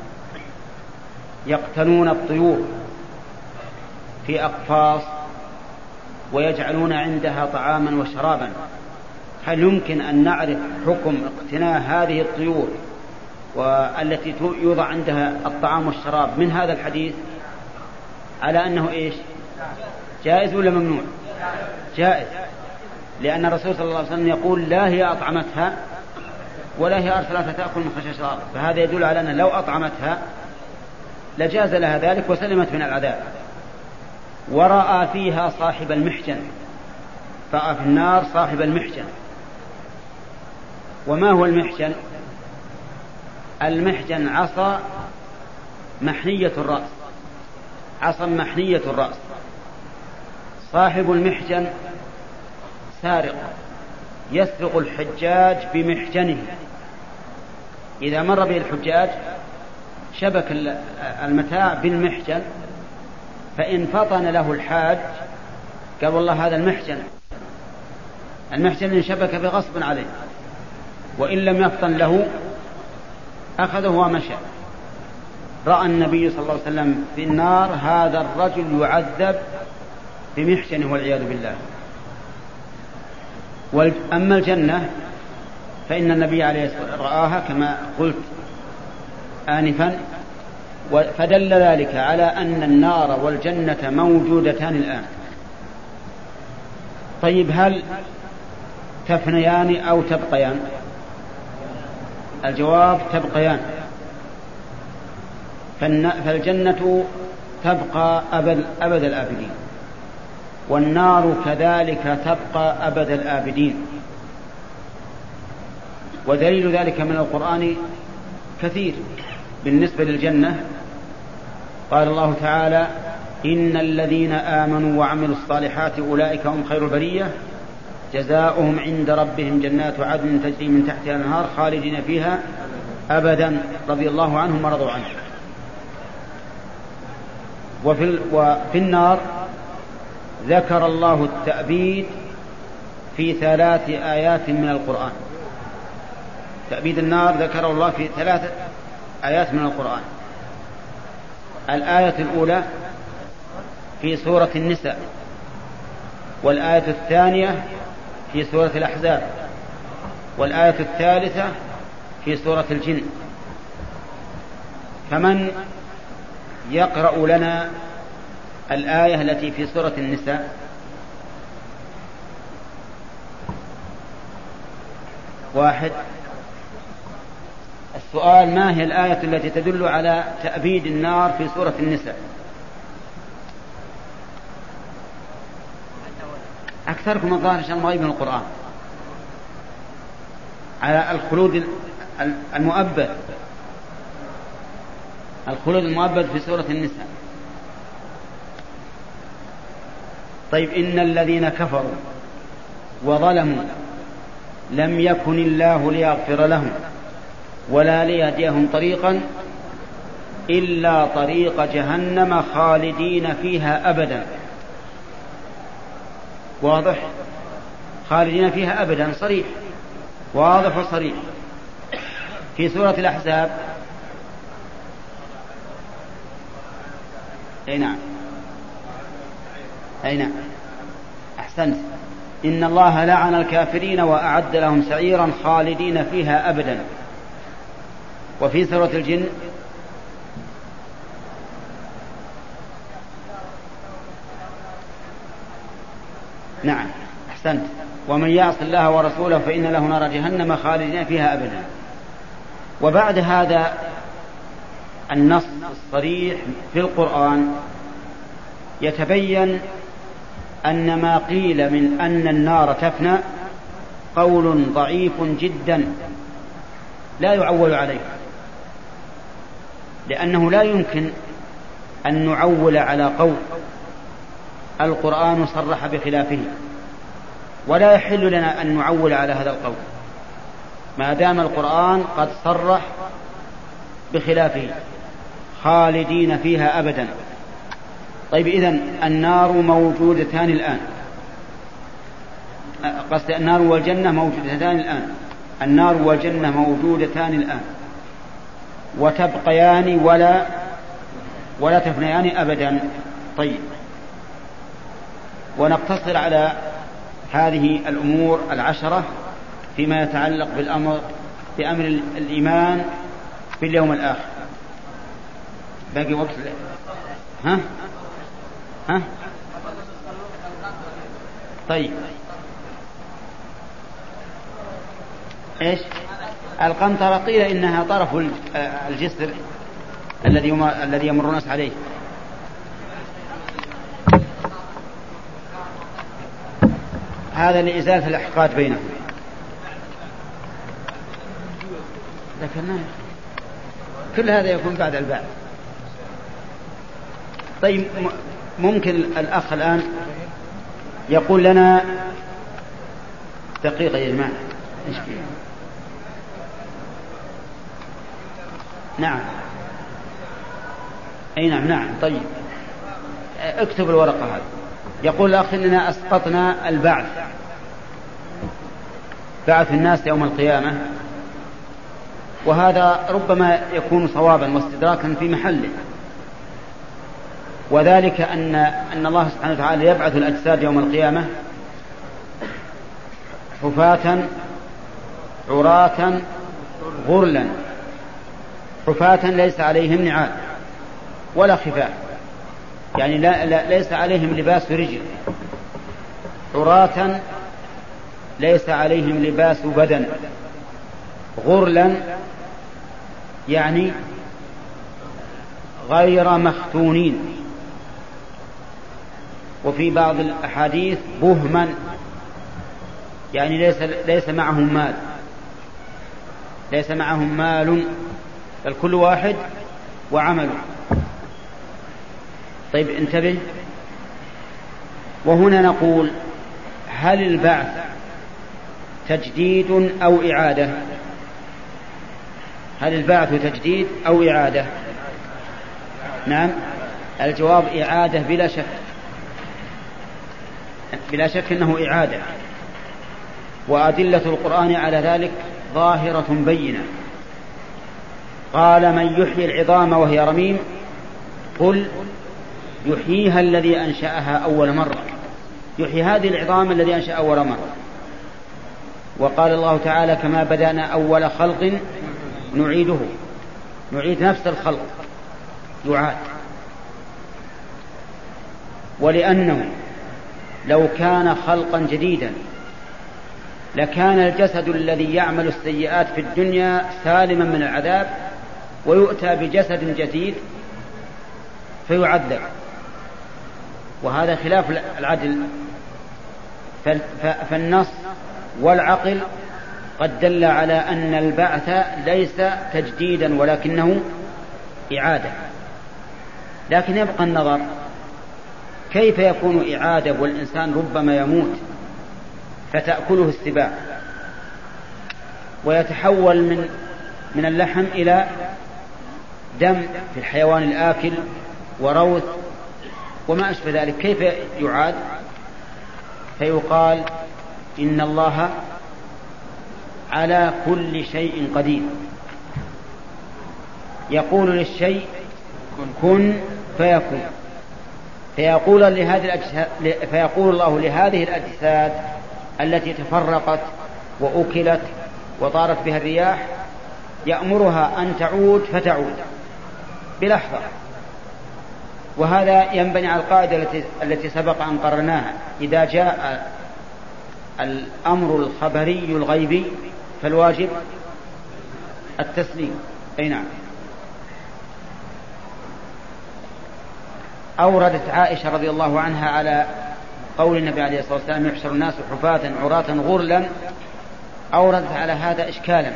يقتنون الطيور في أقفاص ويجعلون عندها طعاما وشرابا؟ هل يمكن أن نعرف حكم اقتناء هذه الطيور والتي يوضع عندها الطعام والشراب من هذا الحديث على أنه إيش؟ جائز ولا ممنوع؟ جائز، لأن الرسول صلى الله عليه وسلم يقول: لا هي أطعمتها ولا هي أرسلتها تأكل من خشاش الأرض. فهذا يدل على أن لو أطعمتها لجاز لها ذلك وسلمت من العذاب. ورأى فيها صاحب المحجن، رأى في النار صاحب المحجن. وما هو المحجن؟ المحجن عصا محنية الرأس، عصا محنية الرأس. صاحب المحجن سارق يسرق الحجاج بمحجنه، إذا مر به الحجاج شبك المتاع بالمحجن، فإن فطن له الحاج قال والله هذا المحجن انشبك بغصب عليه، وإن لم يفطن له أخذه ومشى. رأى النبي صلى الله عليه وسلم في النار هذا الرجل يعذب بمحجنه والعياذ بالله. أما الجنة فإن النبي عليه الصلاة والسلام رآها كما قلت آنفا، فدل ذلك على أن النار والجنة موجودتان الآن. طيب هل تفنيان أو تبقيان؟ الجواب تبقيان. فالجنة تبقى أبد الآبدين، والنار كذلك تبقى أبد الآبدين. ودليل ذلك من القرآن كثير. بالنسبة للجنة قال الله تعالى: إن الذين آمنوا وعملوا الصالحات أولئك هم خير البرية جزاؤهم عند ربهم جنات عدن تجري من تحتها الأنهار خالدين فيها أبدا رضي الله عنهم ورضوا عنه. وفي النار ذكر الله التأبيد في 3 آيات من القرآن. تأبيد النار ذكر الله في 3 آيات من القرآن. الآية الأولى في سورة النساء، والآية الثانية في سورة الأحزاب، والآية الثالثة في سورة الجن. فمن يقرأ لنا الآية التي في سورة النساء؟ واحد. السؤال: ما هي الآية التي تدل على تأبيد النار في سورة النساء؟ أكثركم الظاهر عشان غيب من القرآن على الخلود المؤبد، الخلود المؤبد في سورة النساء. طيب: إن الذين كفروا وظلموا لم يكن الله ليغفر لهم ولا ليهديهم طريقا إلا طريق جهنم خالدين فيها أبدا. واضح؟ خالدين فيها أبدا صريح، واضح وصريح. في سورة الأحزاب أي نعم أحسنت: إن الله لعن الكافرين وأعد لهم سعيرا خالدين فيها أبدا. وفي سورة الجن نعم أحسنت: ومن يعص الله ورسوله فإن له نار جهنم خالدين فيها أبدا. وبعد هذا النص الصريح في القرآن يتبين أن ما قيل من أن النار تفنى قول ضعيف جدا لا يعول عليه، لأنه لا يمكن أن نعول على قول القرآن صرح بخلافه، ولا يحل لنا أن نعول على هذا القول ما دام القرآن قد صرح بخلافه خالدين فيها أبدا. طيب إذن النار موجودتان الآن، قصد النار والجنة موجودتان الآن، النار والجنة موجودتان الآن وتبقيان ولا تفنيان أبدا. طيب، ونقتصر على هذه الأمور 10 فيما يتعلق بأمر الإيمان باليوم الآخر. باقي وقت؟ ها؟ طيب، إيش القنطرة؟ قيل إنها طرف الجسر الذي يمر الناس عليه. هذا لإزالة الإحقاد بينهم. ذكرناه كل هذا يكون بعد البعث. طيب ممكن الأخ الآن يقول لنا دقيقة يا جماعة. نعم أي نعم. طيب اكتب الورقة هذه. يقول الأخ إننا أسقطنا البعث، بعث الناس يوم القيامة، وهذا ربما يكون صوابا واستدراكا في محله، وذلك أن الله سبحانه وتعالى يبعث الأجساد يوم القيامة حفاة عراة غرلا، حفاة ليس عليهم نعال ولا خفاف، يعني ليس عليهم لباس رجل، عراة ليس عليهم لباس بدن، غرلا يعني غير مختونين، وفي بعض الأحاديث بهما يعني ليس معهم مال بل كل واحد وعمله. طيب انتبه، وهنا نقول هل البعث تجديد أو إعادة؟ هل البعث تجديد أو إعادة؟ نعم، الجواب إعادة بلا شك أنه إعادة، وأدلة القرآن على ذلك ظاهرة بينة. قال من يحيي العظام وهي رميم قل يحييها الذي أنشأها أول مرة، يحيي هذه العظام الذي أنشأ أول مرة. وقال الله تعالى كما بدأنا أول خلق نعيد نفس الخلق يعاد. ولأنه لو كان خلقا جديدا لكان الجسد الذي يعمل السيئات في الدنيا سالما من العذاب، ويؤتى بجسد جديد فيعذب، وهذا خلاف العدل. فالنص والعقل قد دل على أن البعث ليس تجديدا ولكنه إعادة. لكن يبقى النظر كيف يكون إعادة والإنسان ربما يموت فتأكله السباع ويتحول من اللحم إلى دم في الحيوان الآكل وروث وما أشبه ذلك، كيف يعاد؟ فيقال إن الله على كل شيء قدير، يقول للشيء كن فيكون، فيقول الله لهذه الأجساد التي تفرقت وأكلت وطارت بها الرياح يأمرها أن تعود فتعود بلحظة. وهذا ينبني على القاعدة التي سبق أن قررناها: إذا جاء الأمر الخبري الغيبي فالواجب التسليم. أي نعم. أوردت عائشة رضي الله عنها على قول النبي عليه الصلاة والسلام يحشر الناس حفاة عراة غرلا، أوردت على هذا إشكالا.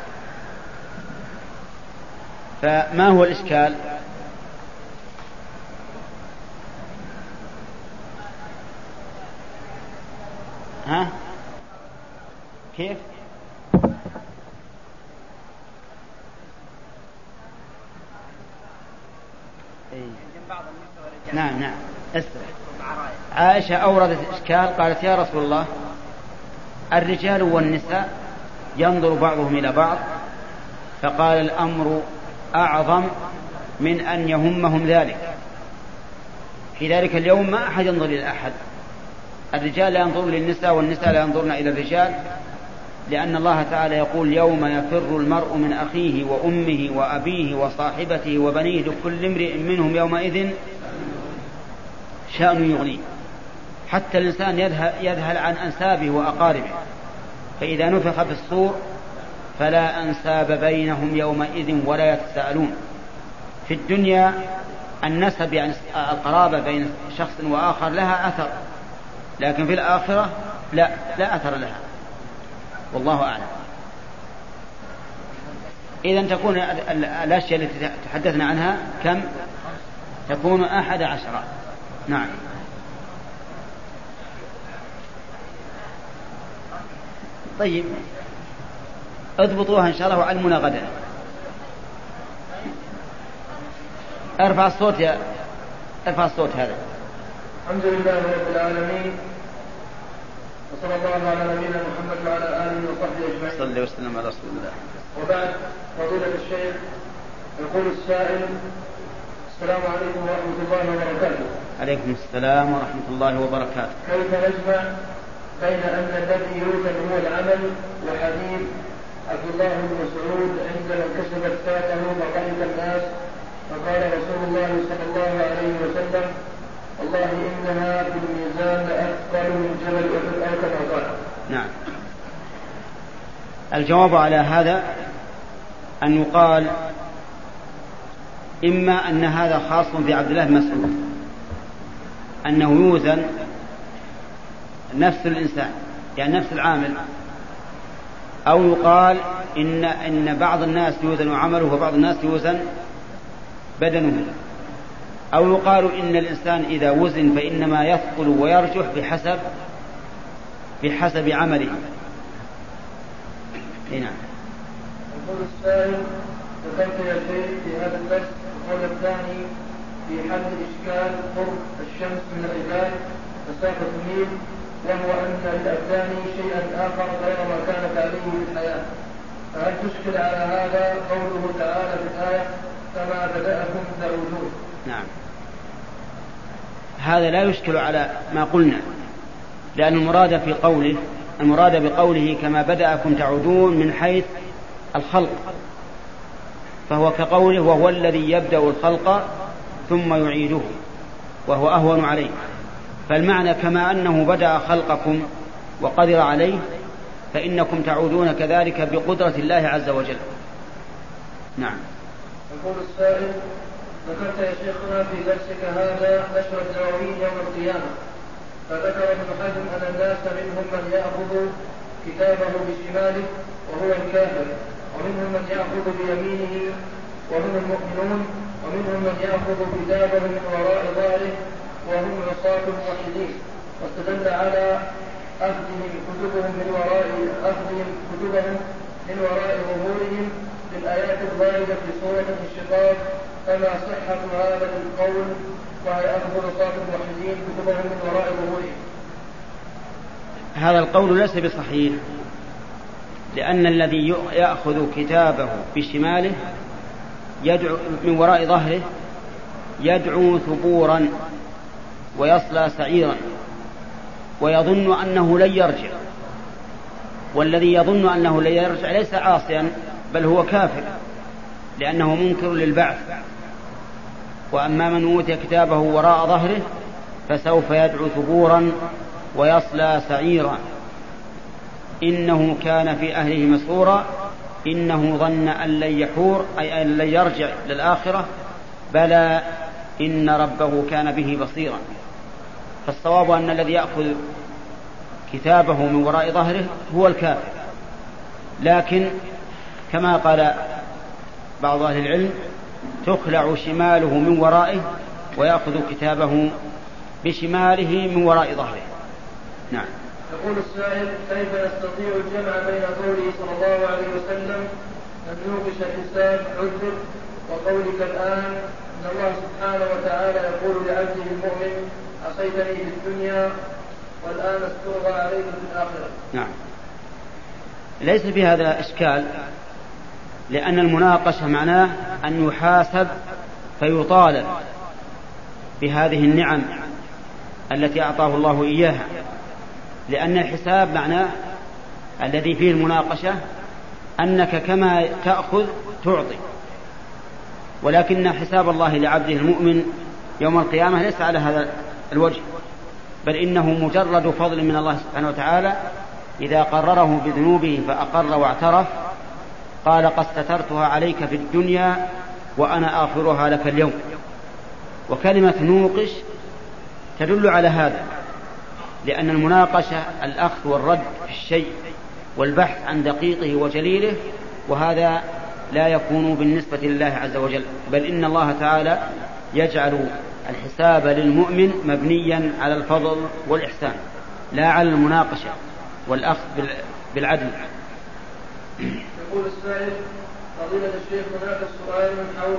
فما هو الإشكال؟ ها؟ كيف؟ نعم عائشة أوردت إشكال، قالت يا رسول الله الرجال والنساء ينظر بعضهم إلى بعض، فقال الأمر أعظم من أن يهمهم ذلك. في ذلك اليوم ما أحد ينظر إلى أحد، الرجال لا ينظرون للنساء والنساء لا ينظرن إلى الرجال، لأن الله تعالى يقول يوم يفر المرء من أخيه وأمه وأبيه وصاحبته وبنيه لكل امرئ منهم يومئذ شأن يغنيه. حتى الإنسان يذهل عن أنسابه وأقاربه، فإذا نفخ في الصور فلا أنساب بينهم يومئذ ولا يتساءلون. في الدنيا النسب يعني القرابة بين شخص وآخر لها أثر، لكن في الآخرة لا أثر لها، والله أعلم. إذن تكون الأشياء التي تحدثنا عنها كم؟ تكون 11. نعم. طيب اضبطوها إن شاء الله وعلمونا غدا. ارفع الصوت هذا. الحمد لله رب العالمين، وصلى الله على نبينا محمد وعلى آله وصحبه أجمعين. صلى وسلم على رسول الله. وبعد، فضيلة الشيخ، يقول السائل: السلام عليكم ورحمة الله وبركاته. عليكم السلام ورحمة الله وبركاته. كيف نجمع بين أن الذي يوزن هو العمل وحديث عبد الله بن مسعود عندما كسبت فاته وضحك الناس فقال رسول الله صلى الله عليه وسلم: والله إنها في الميزان لأثقل من جبل أحد أو كما قال. نعم. الجواب على هذا أن يقال إما أن هذا خاص بعبد الله بن مسعود أنه يوزن نفس الإنسان يعني نفس العامل، أو يقال إن بعض الناس يوزن عمله وبعض الناس يوزن بدنه، أو يقال إن الإنسان إذا وزن فإنما يثقل ويرجح بحسب عمله. هنا يقول السائل: ذكرت يا شيخ في هذا الدرس القول الثاني في حل الإشكال قرب الشمس من العباد مسافة ميل، وهو أن للأبدان شيئا آخر غير ما كانت عليه في الحياة، فهل تشكل على هذا قوله تعالى في الآية: كما بدأكم تعودون؟ نعم، هذا لا يشكل على ما قلنا، لأن المراد بقوله كما بدأكم تعودون من حيث الخلق، فهو كقوله: وهو الذي يبدأ الخلق ثم يعيده وهو أهون عليه. فالمعنى كما أنه بدأ خلقكم وقدر عليه فإنكم تعودون كذلك بقدرة الله عز وجل. نعم. يقول السائل: ذكرت يا شيخنا في درسك هذا نشر الدواوين يوم القيامة، فذكر ابن حزم أن الناس منهم من يأخذ كتابه بشماله وهو الكافر، ومنهم من يأخذ بيمينه وهم المؤمنون، ومنهم من يأخذ كتابه من وراء ظهره وهم عصاة الموحدين، واستدل على أخذهم كتبهم من وراء ظهورهم بالآيات الواردة في سورة الانشقاق. فما صحة هذا القول وهي أخذ عصاة الموحدين كتبهم من وراء ظهورهم؟ هذا القول ليس بصحيح، لأن الذي يأخذ كتابه بشماله يدعو من وراء ظهره يدعو ثبورا ويصلى سعيرا ويظن أنه لن يرجع، والذي يظن أنه لن يرجع ليس عاصيا بل هو كافر، لأنه منكر للبعث. وأما من أوتي كتابه وراء ظهره فسوف يدعو ثبورا ويصلى سعيرا إنه كان في أهله مسرورا إنه ظن أن لن يحور أي أن لن يرجع للآخرة، بلى إن ربه كان به بصيرا. فالصواب أن الذي يأخذ كتابه من وراء ظهره هو الكافر، لكن كما قال بعض أهل العلم تخلع شماله من ورائه ويأخذ كتابه بشماله من وراء ظهره. نعم. يقول السائل: كيف نستطيع الجمع بين قوله صلى الله عليه وسلم: من يوقش الحساب عذب، وقولك الآن إن الله سبحانه وتعالى يقول لعبده المؤمن: عصيتني في الدنيا والآن استرضى عليك في الآخرة؟ نعم، ليس في هذا إشكال، لأن المناقشة معناه أن يحاسب فيطالب بهذه النعم التي أعطاه الله إياها، لأن الحساب معناه الذي فيه المناقشة أنك كما تأخذ تعطي، ولكن حساب الله لعبده المؤمن يوم القيامة ليس على هذا الوجه، بل إنه مجرد فضل من الله سبحانه وتعالى. إذا قرره بذنوبه فأقر واعترف قال: قد سترتها عليك في الدنيا وأنا أغفرها لك اليوم. وكلمة نوقش تدل على هذا، لأن المناقشة الأخذ والرد في الشيء والبحث عن دقيقه وجليله، وهذا لا يكونوا بالنسبة لله عز وجل، بل إن الله تعالى يجعل الحساب للمؤمن مبنيا على الفضل والإحسان لا على المناقشة والأخذ بالعدل. يقول السائل: فضيلة الشيخ، هناك سؤال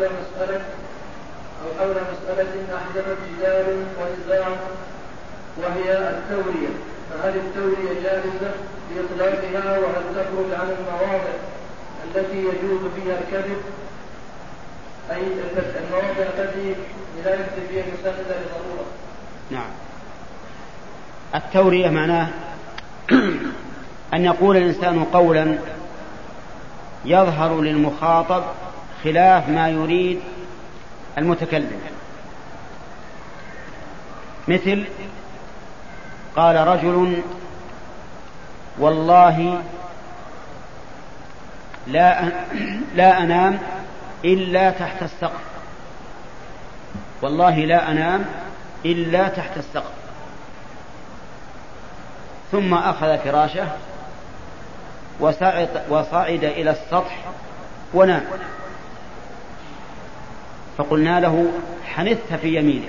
حول مسألة أحدثت جدال ونزاع، وهي التورية. فهل التورية جائزة بإطلاقها؟ وهل تخرج عن المواضع التي يجوز فيها الكذب، أي المواضع التي لا يكذب فيها الإنسان إلا لضرورة؟ نعم. التورية معناه أن يقول الإنسان قولا يظهر للمخاطب خلاف ما يريد المتكلم، مثل قال رجل: والله لا أنام إلا تحت السقف، والله لا أنام إلا تحت السقف، ثم أخذ فراشه وصعد إلى السطح ونام، فقلنا له: حنثت في يمينك.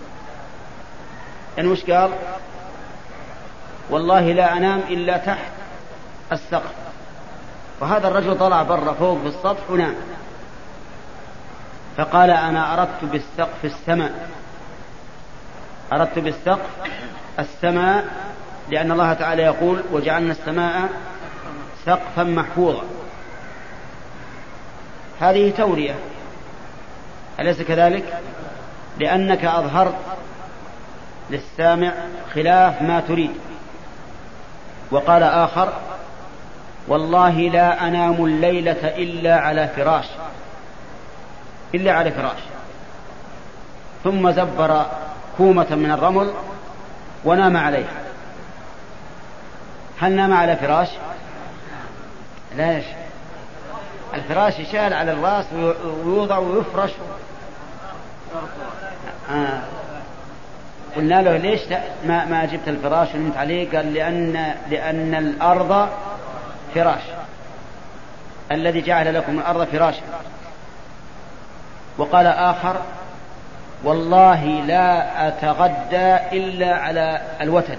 يعني وش قال؟ والله لا أنام إلا تحت السقف، وهذا الرجل طلع برا فوق في السطح ونام، فقال: أنا أردت بالسقف السماء، أردت بالسقف السماء، لأن الله تعالى يقول: وجعلنا السماء سقفا محفوظا. هذه تورية، أليس كذلك؟ لأنك أظهرت للسامع خلاف ما تريد. وقال آخر: والله لا أنام الليلة إلا على فراش، إلا على فراش، ثم زبر كومة من الرمل ونام عليها. هل نام على فراش؟ لا، الفراش يشال على الرأس ويوضع ويفرش. قلنا له: ليش ما جبت الفراش ونمت عليه؟ قال: لأن الأرض فراش، الذي جعل لكم الأرض فراشا. وقال آخر: والله لا أتغدى إلا على الوتد،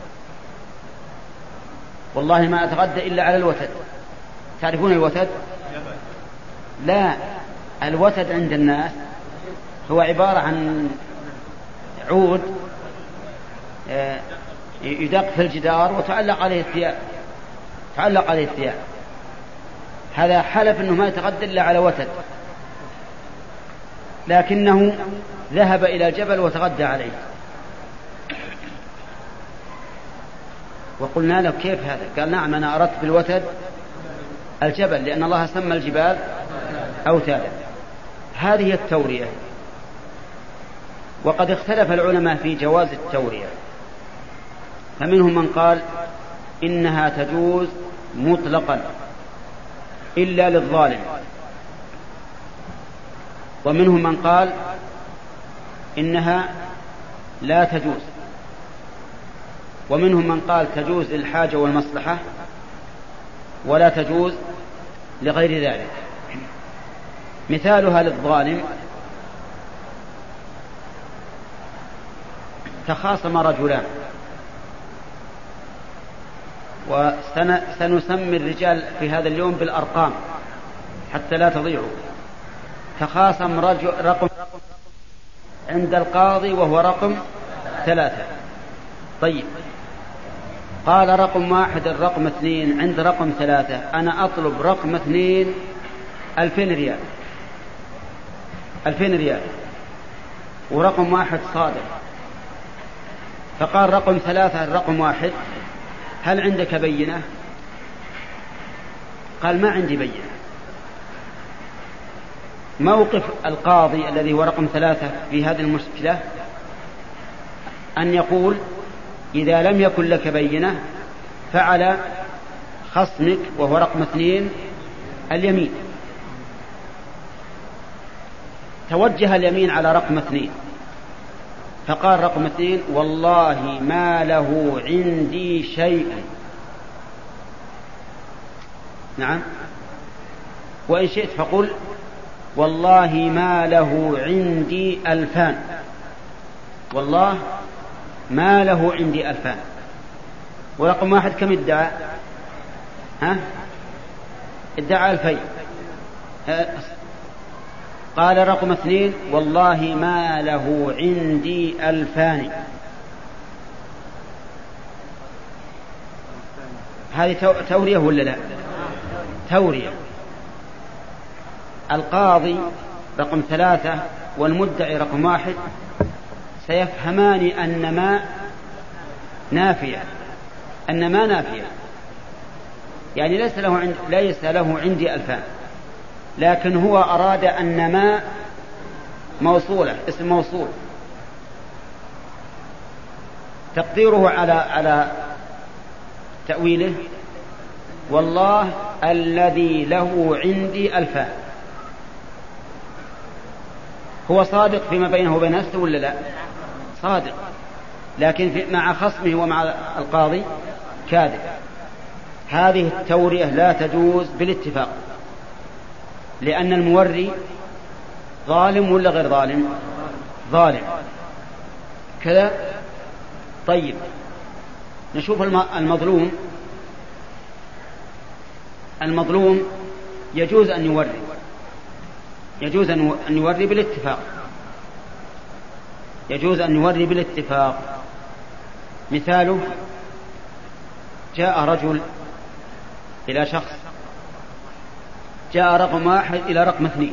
والله ما أتغدى إلا على الوتد. تعرفون الوتد؟ لا، الوتد عند الناس هو عبارة عن عود يدق في الجدار وتعلق عليه الثياب، هذا حلف أنه ما يتغدى إلا على وتد، لكنه ذهب إلى الجبل وتغدى عليه. وقلنا له: كيف هذا؟ قال: نعم، أنا أردت بالوتد الجبل، لأن الله سمى الجبال أوتادا. هذه التورية. وقد اختلف العلماء في جواز التورية، فمنهم من قال إنها تجوز مطلقا إلا للظالم، ومنهم من قال إنها لا تجوز، ومنهم من قال تجوز للحاجة والمصلحة ولا تجوز لغير ذلك. مثالها للظالم: تخاصم رجلان، وسنسمي الرجال في هذا اليوم بالأرقام حتى لا تضيعوا. تخاصم رقم عند القاضي وهو رقم 3. طيب، قال رقم 1 الرقم 2 عند رقم 3، أنا أطلب رقم 2 2000 ريال، 2000 ريال، ورقم 1 صادق. فقال رقم 3 الرقم 1: هل عندك بينة؟ قال: ما عندي بينة. موقف القاضي الذي هو رقم 3 في هذه المشكلة أن يقول: إذا لم يكن لك بينة فعلى خصمك وهو رقم 2 اليمين. توجه اليمين على رقم 2، فقال رقم 2: والله ما له عندي شيء. نعم، وإن شئت فقل والله ما له عندي 2000. والله ما له عندي 2000. ورقم واحد كم ادعى؟ ادعى 2000. قال رقم 2 والله ما له عندي 2000. هذه تورية ولا لا؟ تورية. القاضي رقم 3 والمدعي رقم 1 سيفهمان أن ما نافية، أن ما نافية، يعني ليس له عندي 2000، لكن هو أراد أن ما موصولة، اسم موصول، تقديره على تأويله والله الذي له عندي 2000. هو صادق فيما بينه وبين نفسه ولا لا؟ صادق، لكن مع خصمه ومع القاضي كاذب. هذه التورية لا تجوز بالاتفاق، لأن الموري ظالم ولا غير ظالم؟ ظالم كذا. طيب نشوف المظلوم يجوز أن يوري بالاتفاق، يجوز أن يوري بالاتفاق. مثاله جاء رجل إلى شخص، جاء رقم 1 إلى رقم 2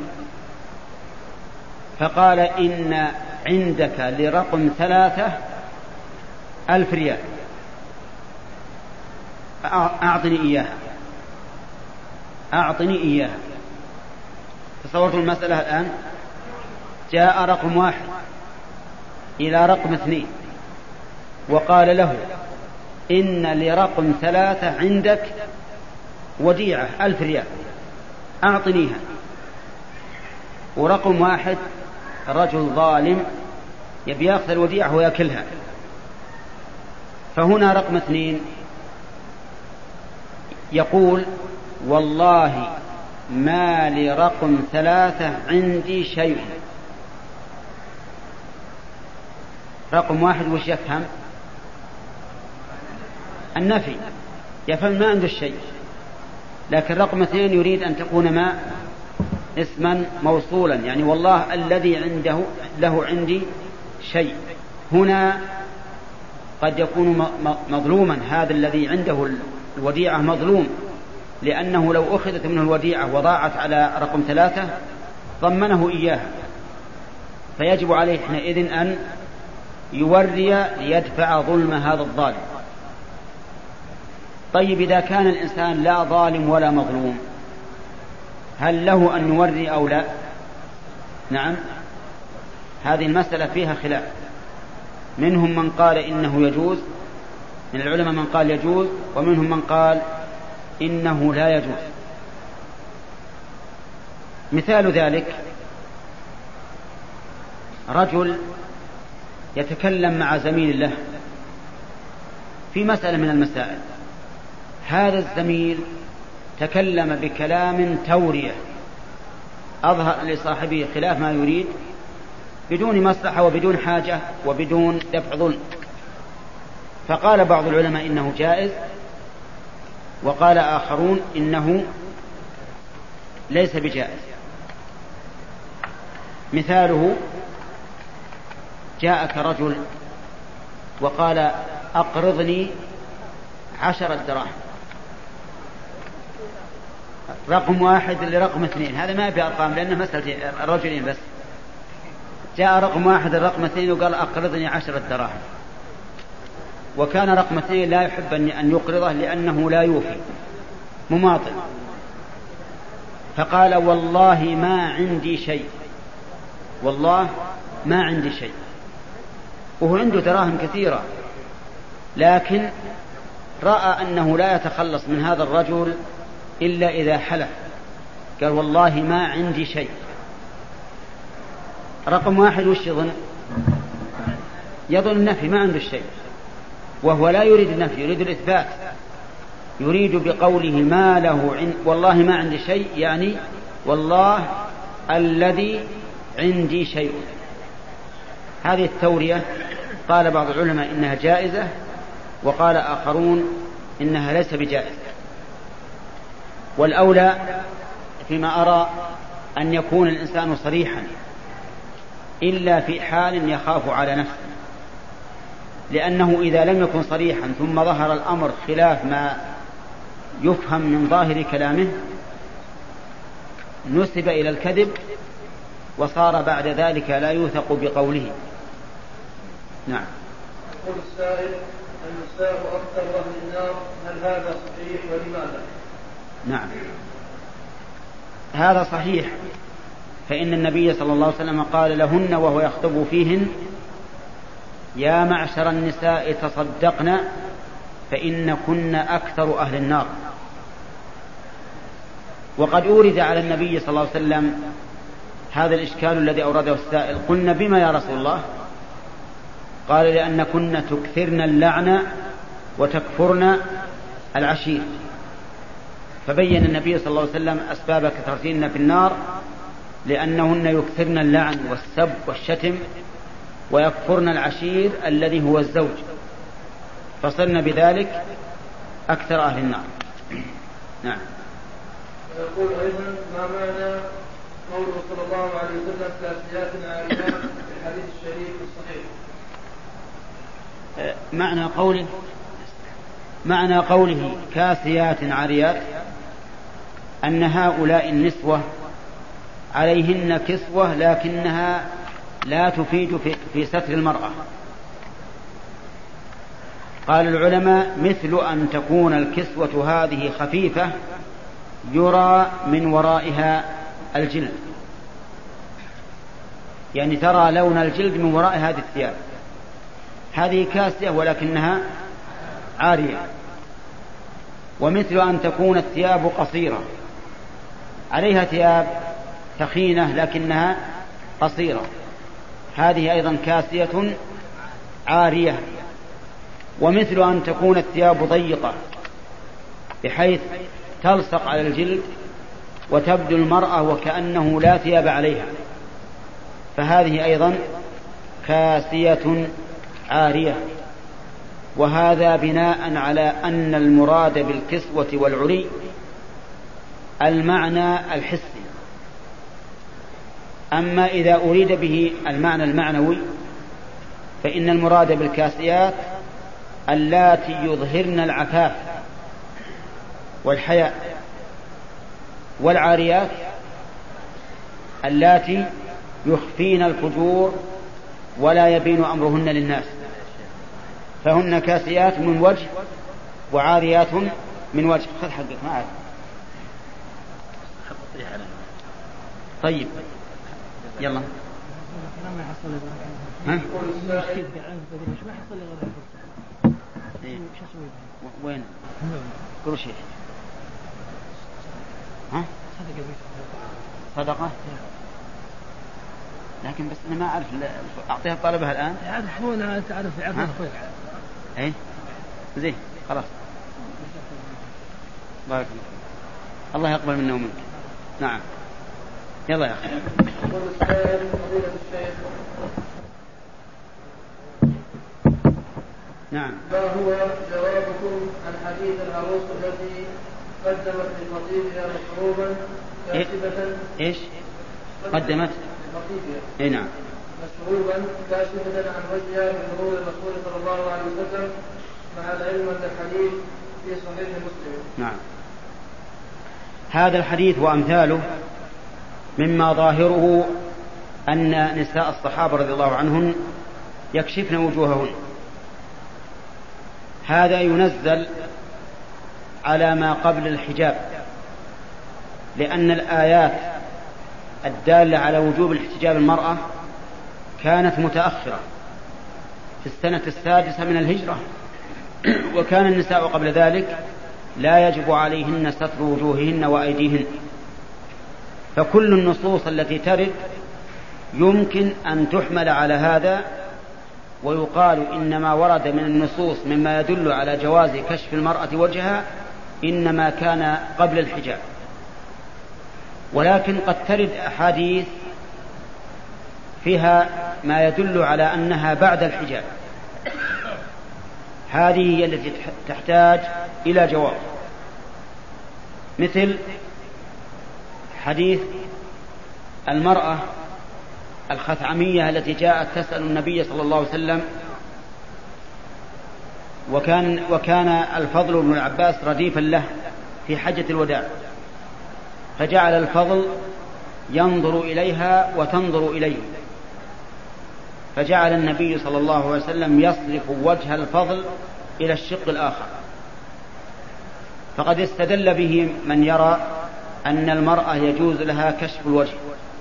فقال إن عندك لرقم 3 1000 ريال، أعطني إياها. تصورت المسألة الآن. جاء رقم 1 إلى رقم 2 وقال له إن لرقم 3 عندك وديعة 1000 ريال، أعطنيها. ورقم 1 رجل ظالم يبي يأخذ الوديعة ويأكلها. فهنا رقم 2 يقول والله ما لرقم 3 عندي شيء. رقم 1 وش يفهم؟ النفي، يفهم ما عنده الشيء. لكن رقم 2 يريد أن تكون ما اسما موصولا، يعني والله الذي له عندي شيء. هنا قد يكون مظلوما، هذا الذي عنده الوديعة مظلوم، لأنه لو أخذت منه الوديعة وضاعت على رقم 3 ضمنه إياها، فيجب عليه حينئذ أن يوري ليدفع ظلم هذا الظالم. طيب إذا كان الإنسان لا ظالم ولا مظلوم هل له أن يوري أو لا؟ نعم، هذه المسألة فيها خلاف. منهم من قال إنه يجوز، من العلماء من قال يجوز، ومنهم من قال إنه لا يجوز. مثال ذلك رجل يتكلم مع زميل له في مسألة من المسائل، هذا الزميل تكلم بكلام تورية أظهر لصاحبه خلاف ما يريد بدون مصلحة وبدون حاجة وبدون دفع ظلم. فقال بعض العلماء إنه جائز، وقال آخرون إنه ليس بجائز. مثاله جاءك رجل وقال أقرضني 10 دراهم، رقم 1 لرقم 2، هذا ما في أرقام لأنه مسألة الرجلين بس. جاء رقم 1 لرقم 2 وقال أقرضني 10 دراهم، وكان رقم 2 لا يحب أن يقرضه لأنه لا يوفي، مماطل، فقال والله ما عندي شيء، والله ما عندي شيء، وهو عنده دراهم كثيرة، لكن رأى أنه لا يتخلص من هذا الرجل إلا إذا حلف، قال والله ما عندي شيء. رقم 1 وش يظن؟ يظن النفي، ما عنده الشيء، وهو لا يريد النفي، يريد الإثبات. يريد بقوله ما له والله ما عندي شيء، يعني والله الذي عندي شيء. هذه التورية قال بعض العلماء إنها جائزة، وقال آخرون إنها ليس بجائزة. والأولى فيما أرى أن يكون الإنسان صريحا إلا في حال يخاف على نفسه، لأنه إذا لم يكن صريحا ثم ظهر الأمر خلاف ما يفهم من ظاهر كلامه نسب إلى الكذب، وصار بعد ذلك لا يوثق بقوله. نعم. يقول السائل: النساء أكثر أهل النار، هل هذا صحيح ولماذا؟ نعم، هذا صحيح، فإن النبي صلى الله عليه وسلم قال لهن وهو يخطب فيهن: يا معشر النساء تصدقن فإن كن أكثر أهل النار. وقد أورد على النبي صلى الله عليه وسلم هذا الإشكال الذي أورده السائل: قلنا بما يا رسول الله؟ قال: لأن كن تكثرن اللعن وتكفرن العشير. فبين النبي صلى الله عليه وسلم أسباب كثرتهن في النار، لأنهن يكثرن اللعن والسب والشتم، ويكفرن العشير الذي هو الزوج، فصرنا بذلك أكثر أهل النار. نعم. ويقول أيضا: ما معنى قوله صلى الله عليه وسلم: كاسيات عاريات في الحديث الشريف الصحيح؟ معنى قوله كاسيات عاريات أن هؤلاء النسوة عليهن كسوة لكنها لا تفيد في ستر المرأة. قال العلماء: مثل أن تكون الكسوة هذه خفيفة يرى من ورائها الجلد، يعني ترى لون الجلد من وراء هذه الثياب، هذه كاسية ولكنها عارية. ومثل أن تكون الثياب قصيرة، عليها ثياب ثخينة لكنها قصيرة، هذه أيضا كاسية عارية. ومثل أن تكون الثياب ضيقة بحيث تلصق على الجلد وتبدو المرأة وكأنه لا ثياب عليها، فهذه أيضا كاسية عارية. وهذا بناء على أن المراد بالكسوة والعري المعنى الحسي. أما إذا أريد به المعنى المعنوي فإن المراد بالكاسيات اللاتي يظهرن العفاف والحياء، والعاريات اللاتي يخفين الفجور ولا يبين أمرهن للناس، فهن كاسيات من وجه وعاريات من وجه. خذ حقك معك. طيب يلا. ها؟ وين؟ كل شيء. ها؟ صدقة؟ لكن بس أنا ما أعرف أعطيها طلبها الآن. يعرفونها، تعرف أخوك. إيه؟ زين خلاص. بارك الله. الله يقبل منا ومنك. نعم. يلا يا أخي. نعم. ما هو جوابكم عن حديث العروس التي قدمت لخطيبها مشروبا كاشفة؟ ايش؟ قدمت لخطيبها. اي نعم. مشروبا كاشفة عن وجهها بحضور الرسول صلى الله عليه وسلم، مع العلم ان الحديث في صحيح مسلم. نعم. هذا الحديث وأمثاله مما ظاهره أن نساء الصحابة رضي الله عنهم يكشفن وجوههن. هذا ينزل على ما قبل الحجاب، لأن الآيات الدالة على وجوب الاحتجاب المرأة كانت متأخرة في السنة 6 من الهجرة، وكان النساء قبل ذلك لا يجب عليهن ستر وجوههن وأيديهن. فكل النصوص التي ترد يمكن أن تحمل على هذا، ويقال إنما ورد من النصوص مما يدل على جواز كشف المرأة وجهها إنما كان قبل الحجاب. ولكن قد ترد أحاديث فيها ما يدل على أنها بعد الحجاب، هذه هي التي تحتاج إلى جواب، مثل حديث المرأة الخثعمية التي جاءت تسأل النبي صلى الله عليه وسلم، وكان الفضل بن العباس رديفا له في حجة الوداع، فجعل الفضل ينظر إليها وتنظر إليه، فجعل النبي صلى الله عليه وسلم يصرف وجه الفضل إلى الشق الآخر، فقد استدل به من يرى أن المرأة يجوز لها كشف الوجه.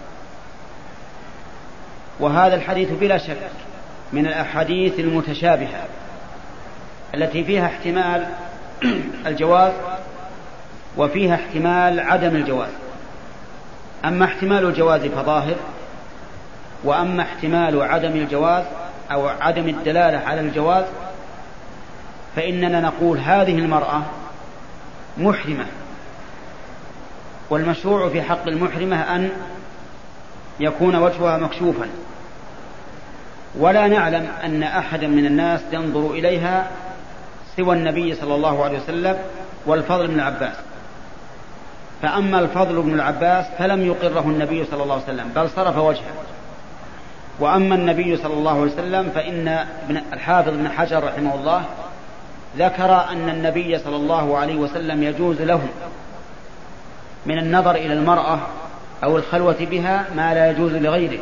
وهذا الحديث بلا شك من الأحاديث المتشابهة التي فيها احتمال الجواز وفيها احتمال عدم الجواز. أما احتمال الجواز فظاهر، وأما احتمال عدم الجواز أو عدم الدلالة على الجواز فإننا نقول هذه المرأة محرمة، والمشروع في حق المحرمة أن يكون وجهها مكشوفا، ولا نعلم أن أحدا من الناس ينظر إليها سوى النبي صلى الله عليه وسلم والفضل بن العباس. فأما الفضل بن العباس فلم يقره النبي صلى الله عليه وسلم بل صرف وجهه، وأما النبي صلى الله عليه وسلم فإن الحافظ بن حجر رحمه الله ذكر أن النبي صلى الله عليه وسلم يجوز له من النظر إلى المرأة أو الخلوة بها ما لا يجوز لغيره،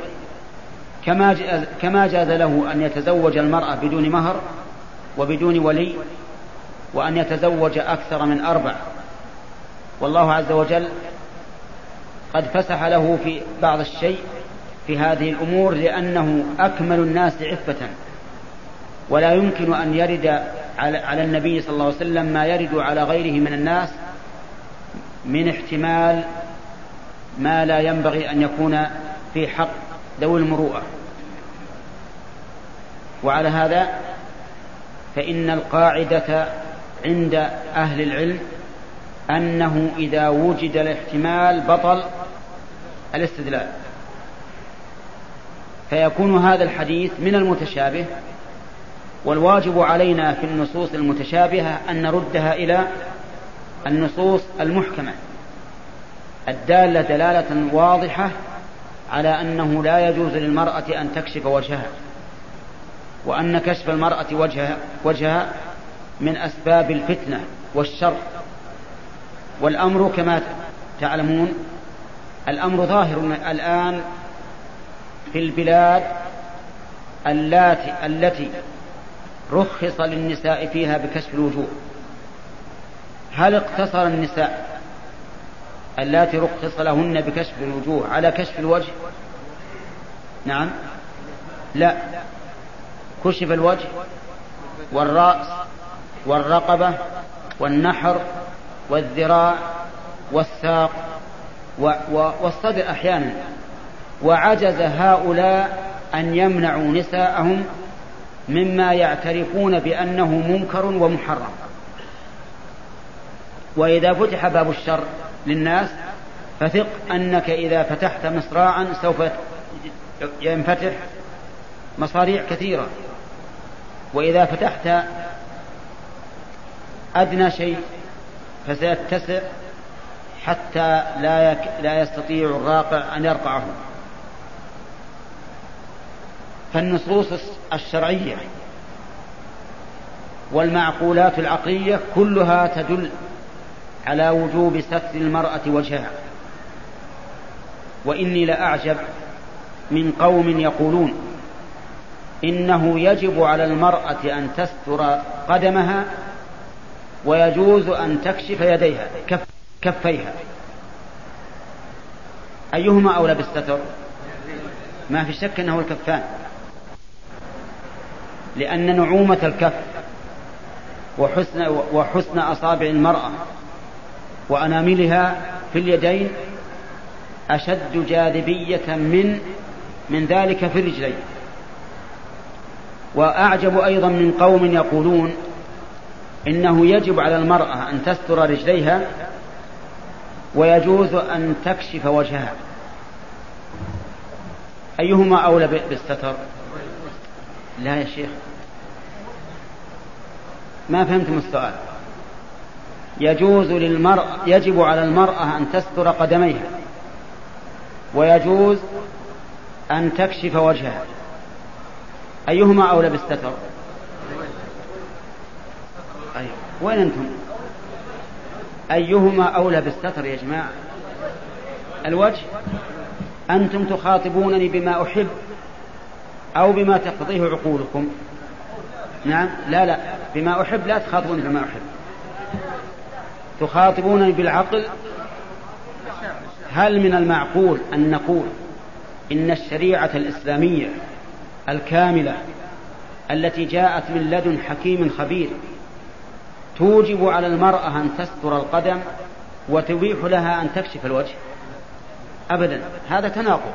كما جاز له أن يتزوج المرأة بدون مهر وبدون ولي، وأن يتزوج أكثر من 4، والله عز وجل قد فسح له في بعض الشيء في هذه الأمور لأنه أكمل الناس عفة، ولا يمكن أن يرد على النبي صلى الله عليه وسلم ما يرد على غيره من الناس من احتمال ما لا ينبغي أن يكون في حق ذوي المروءة. وعلى هذا فإن القاعدة عند أهل العلم أنه إذا وجد الاحتمال بطل الاستدلال، فيكون هذا الحديث من المتشابه، والواجب علينا في النصوص المتشابهة أن نردها إلى النصوص المحكمة الدالة دلالة واضحة على أنه لا يجوز للمرأة أن تكشف وجهها، وأن كشف المرأة وجهها من أسباب الفتنة والشر. والأمر كما تعلمون الأمر ظاهر الآن في البلاد التي رخص للنساء فيها بكشف الوجوه. هل اقتصر النساء اللاتي رخص لهن بكشف الوجوه على كشف الوجه؟ نعم، لا، كشف الوجه والرأس والرقبة والنحر والذراع والساق والصدر أحيانا، وعجز هؤلاء أن يمنعوا نساءهم مما يعترفون بأنه منكر ومحرم. وإذا فتح باب الشر للناس فثق أنك إذا فتحت مصراعا سوف ينفتح مصاريع كثيرة، وإذا فتحت أدنى شيء فسيتسع حتى لا يستطيع الراقع أن يرقعه. فالنصوص الشرعية والمعقولات العقلية كلها تدل على وجوب ستر المرأة وجهها. وإني لأعجب من قوم يقولون إنه يجب على المرأة أن تستر قدمها ويجوز أن تكشف يديها كفيها، أيهما أولى بالستر؟ ما في شك أنه الكفان، لأن نعومة الكف وحسن أصابع المرأة وأناملها في اليدين أشد جاذبية من ذلك في الرجلين. وأعجب أيضا من قوم يقولون إنه يجب على المرأة أن تستر رجليها ويجوز أن تكشف وجهها، أيهما أولى بالستر؟ لا يا شيخ، ما فهمتم السؤال. يجب على المرأة أن تستر قدميها، ويجوز أن تكشف وجهها، أيهما أولى بالستر؟ أيوه. وين أنتم؟ أيهما أولى بالستر يا جماعة؟ الوجه. أنتم تخاطبونني بما أحب أو بما تقضيه عقولكم؟ نعم. لا، بما أحب لا تخاطبوني بما أحب، تخاطبونني بالعقل. هل من المعقول أن نقول إن الشريعة الإسلامية الكاملة التي جاءت من لدن حكيم خبير توجب على المرأة أن تستر القدم وتبيح لها أن تكشف الوجه؟ أبدا، هذا تناقض،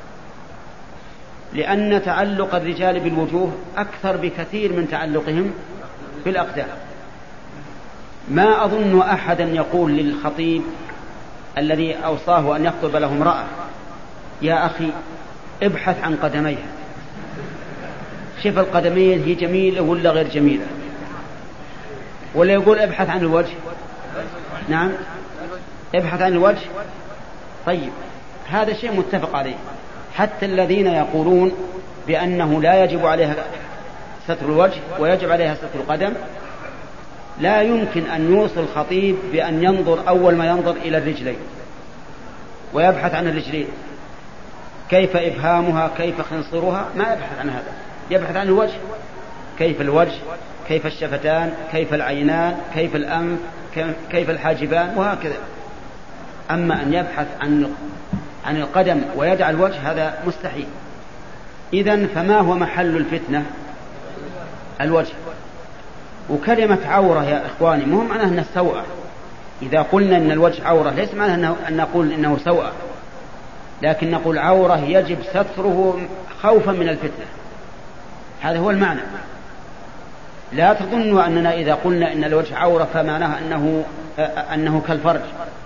لأن تعلق الرجال بالوجوه أكثر بكثير من تعلقهم بالأقدام. ما أظن أحدا يقول للخطيب الذي أوصاه أن يخطب له امرأة: يا أخي ابحث عن قدميها، شوف القدمين هي جميلة ولا غير جميلة، ولا يقول ابحث عن الوجه. نعم، ابحث عن الوجه. طيب، هذا شيء متفق عليه. حتى الذين يقولون بأنه لا يجب عليها ستر الوجه ويجب عليها ستر القدم، لا يمكن أن يوصل الخطيب بأن ينظر أول ما ينظر إلى الرجلين ويبحث عن الرجلين، كيف إبهامها، كيف خنصرها، ما يبحث عن هذا، يبحث عن الوجه، كيف الوجه، كيف الشفتان، كيف العينان، كيف الأنف، كيف الحاجبان، وهكذا. أما أن يبحث عن القدم ويدع الوجه هذا مستحيل. إذن فما هو محل الفتنة؟ الوجه. وكلمة عورة يا إخواني مو معناه أنه سوءة. إذا قلنا أن الوجه عورة ليس معناه أن نقول إنه سوءة، لكن نقول عورة يجب ستره خوفا من الفتنة، هذا هو المعنى. لا تظنوا أننا إذا قلنا إن الوجه عورة فمعناه أنه كالفرج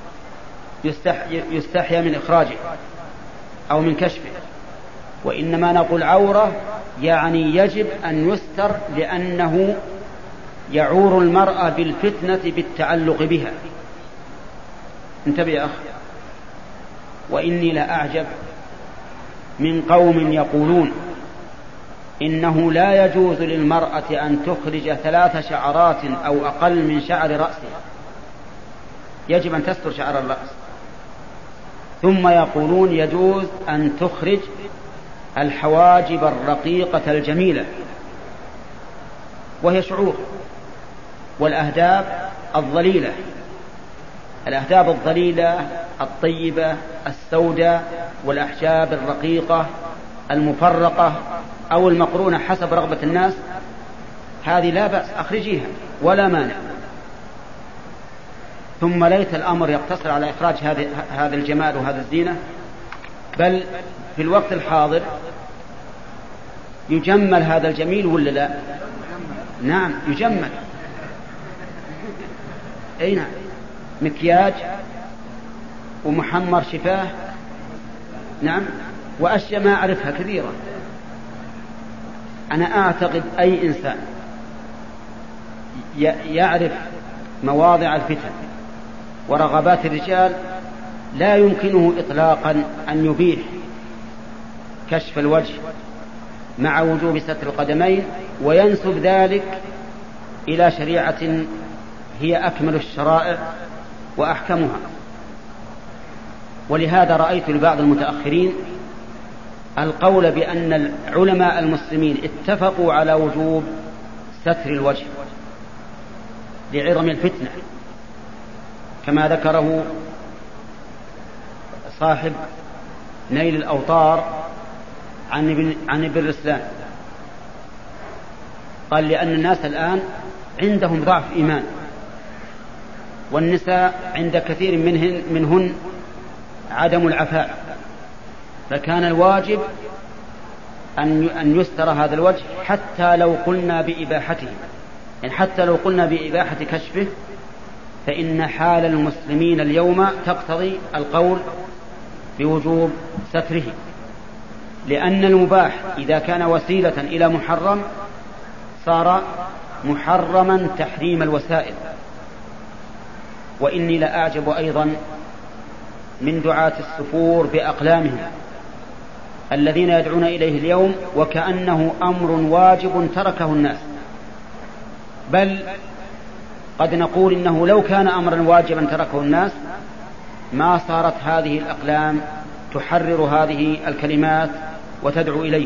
يستحيا من إخراجه أو من كشفه، وإنما نقول عورة يعني يجب أن يستر، لأنه يعور المرأة بالفتنة بالتعلق بها. انتبه يا أخي. وإني لأعجب من قوم يقولون إنه لا يجوز للمرأة أن تخرج 3 شعرات أو أقل من شعر رأسها، يجب أن تستر شعر الرأس، ثم يقولون يجوز أن تخرج الحواجب الرقيقة الجميلة وهي شعور، والأهداب الضليلة، الأهداب الضليلة الطيبة السوداء، والأحجاب الرقيقة المفرقة أو المقرونة حسب رغبة الناس، هذه لا بأس، أخرجيها ولا مانع. ثم ليت الأمر يقتصر على إخراج هذا الجمال وهذا الزينة، بل في الوقت الحاضر يجمل هذا الجميل ولا لا؟ نعم يجمل. أي نعم، مكياج ومحمر شفاه، نعم، وأشياء ما أعرفها كثيرة. أنا أعتقد أي إنسان يعرف مواضع الفتن ورغبات الرجال لا يمكنه إطلاقا أن يبيح كشف الوجه مع وجوب ستر القدمين وينسب ذلك إلى شريعة هي أكمل الشرائع وأحكمها. ولهذا رأيت لبعض المتأخرين القول بأن علماء المسلمين اتفقوا على وجوب ستر الوجه لعظم الفتنة، كما ذكره صاحب نيل الأوطار عن ابن رسلان، قال لأن الناس الآن عندهم ضعف إيمان، والنساء عند كثير منهن عدم العفاف، فكان الواجب أن يستر هذا الوجه حتى لو قلنا بإباحته، يعني حتى لو قلنا بإباحة كشفه فإن حال المسلمين اليوم تقتضي القول بوجوب ستره، لأن المباح إذا كان وسيلة إلى محرم صار محرما تحريم الوسائل. وإني لأعجب أيضا من دعاة السفور بأقلامهم الذين يدعون إليه اليوم وكأنه أمر واجب تركه الناس، بل قد نقول إنه لو كان أمرا واجبا تركه الناس ما صارت هذه الأقلام تحرر هذه الكلمات وتدعو إليه.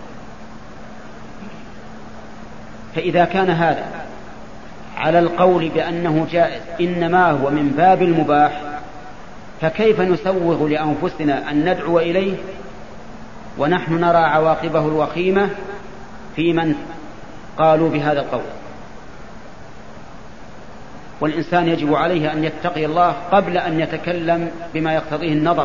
فإذا كان هذا على القول بأنه جائز إنما هو من باب المباح، فكيف نسوغ لأنفسنا أن ندعو إليه ونحن نرى عواقبه الوخيمة في من قالوا بهذا القول؟ والإنسان يجب عليه أن يتقي الله قبل أن يتكلم بما يقتضيه النظر.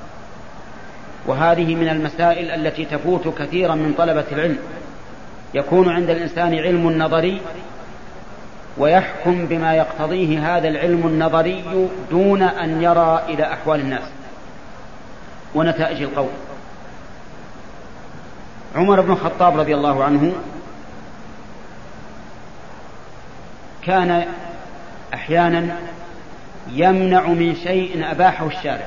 وهذه من المسائل التي تفوت كثيرا من طلبة العلم، يكون عند الإنسان علم نظري ويحكم بما يقتضيه هذا العلم النظري دون أن يرى إلى أحوال الناس ونتائج القول. عمر بن الخطاب رضي الله عنه كان أحيانا يمنع من شيء أباحه الشارع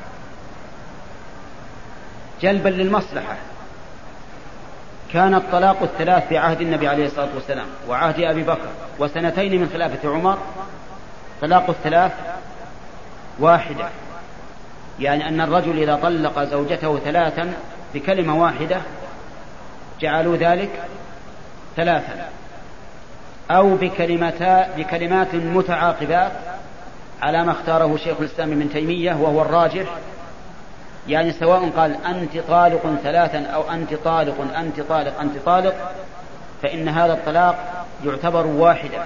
جلبا للمصلحة. كان الطلاق الثلاث في عهد النبي عليه الصلاة والسلام وعهد أبي بكر وسنتين من خلافة عمر طلاق الثلاث واحدة، يعني أن الرجل إذا طلق زوجته ثلاثا بكلمة واحدة جعلوا ذلك ثلاثا، أو بكلمات متعاقبات على ما اختاره شيخ الإسلام ابن تيمية وهو الراجح، يعني سواء قال أنت طالق ثلاثا أو أنت طالق أنت طالق أنت طالق فإن هذا الطلاق يعتبر واحدا.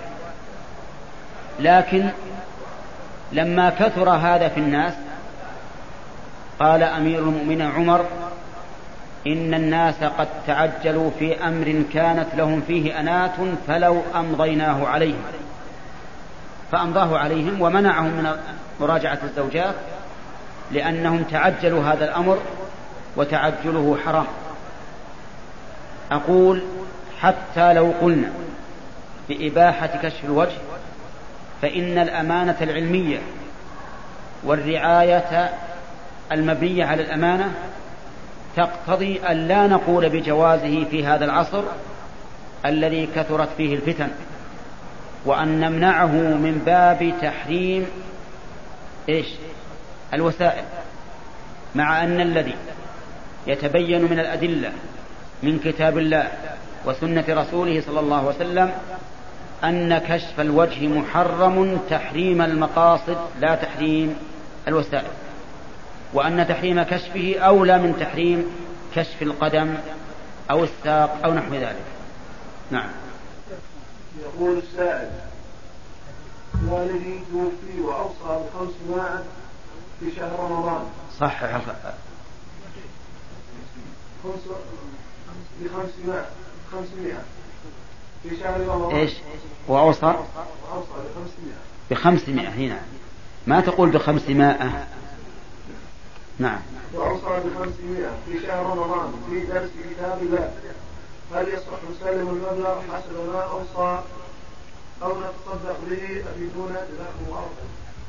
لكن لما كثر هذا في الناس قال أمير المؤمنين عمر إن الناس قد تعجلوا في أمر كانت لهم فيه أنات فلو أمضيناه عليهم، فأمضاه عليهم ومنعهم من مراجعة الزوجات لأنهم تعجلوا هذا الأمر وتعجله حرام. أقول حتى لو قلنا بإباحة كشف الوجه فإن الأمانة العلمية والرعاية المبنية على الأمانة تقتضي أن لا نقول بجوازه في هذا العصر الذي كثرت فيه الفتن، وأن نمنعه من باب تحريم الوسائل، مع أن الذي يتبين من الأدلة من كتاب الله وسنة رسوله صلى الله عليه وسلم أن كشف الوجه محرم تحريم المقاصد لا تحريم الوسائل، وأن تحريم كشفه أولى من تحريم كشف القدم أو الساق أو نحو ذلك. نعم. يقول السائل: والدي توفي وأوصى ب500 في شهر رمضان. صحح ب500 في شهر رمضان. إيش؟ وأوصى ب500 هنا ما تقول ب500. نعم. وأوصى ب500 في شهر رمضان في درس كتاب الله، هل يصح نسلم المبلغ حسب ما أوصى أو نتصدق به بدون جزاكم الله خيرا؟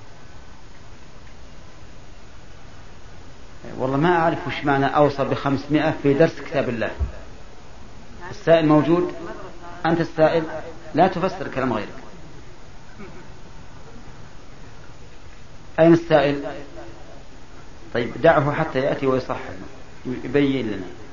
والله ما أعرف وش معنى أوصى ب500 في درس كتاب الله. السائل موجود؟ أنت السائل لا تفسر كلام غيرك. أين السائل؟ طيب دعه حتى يأتي ويصحح يبين لنا.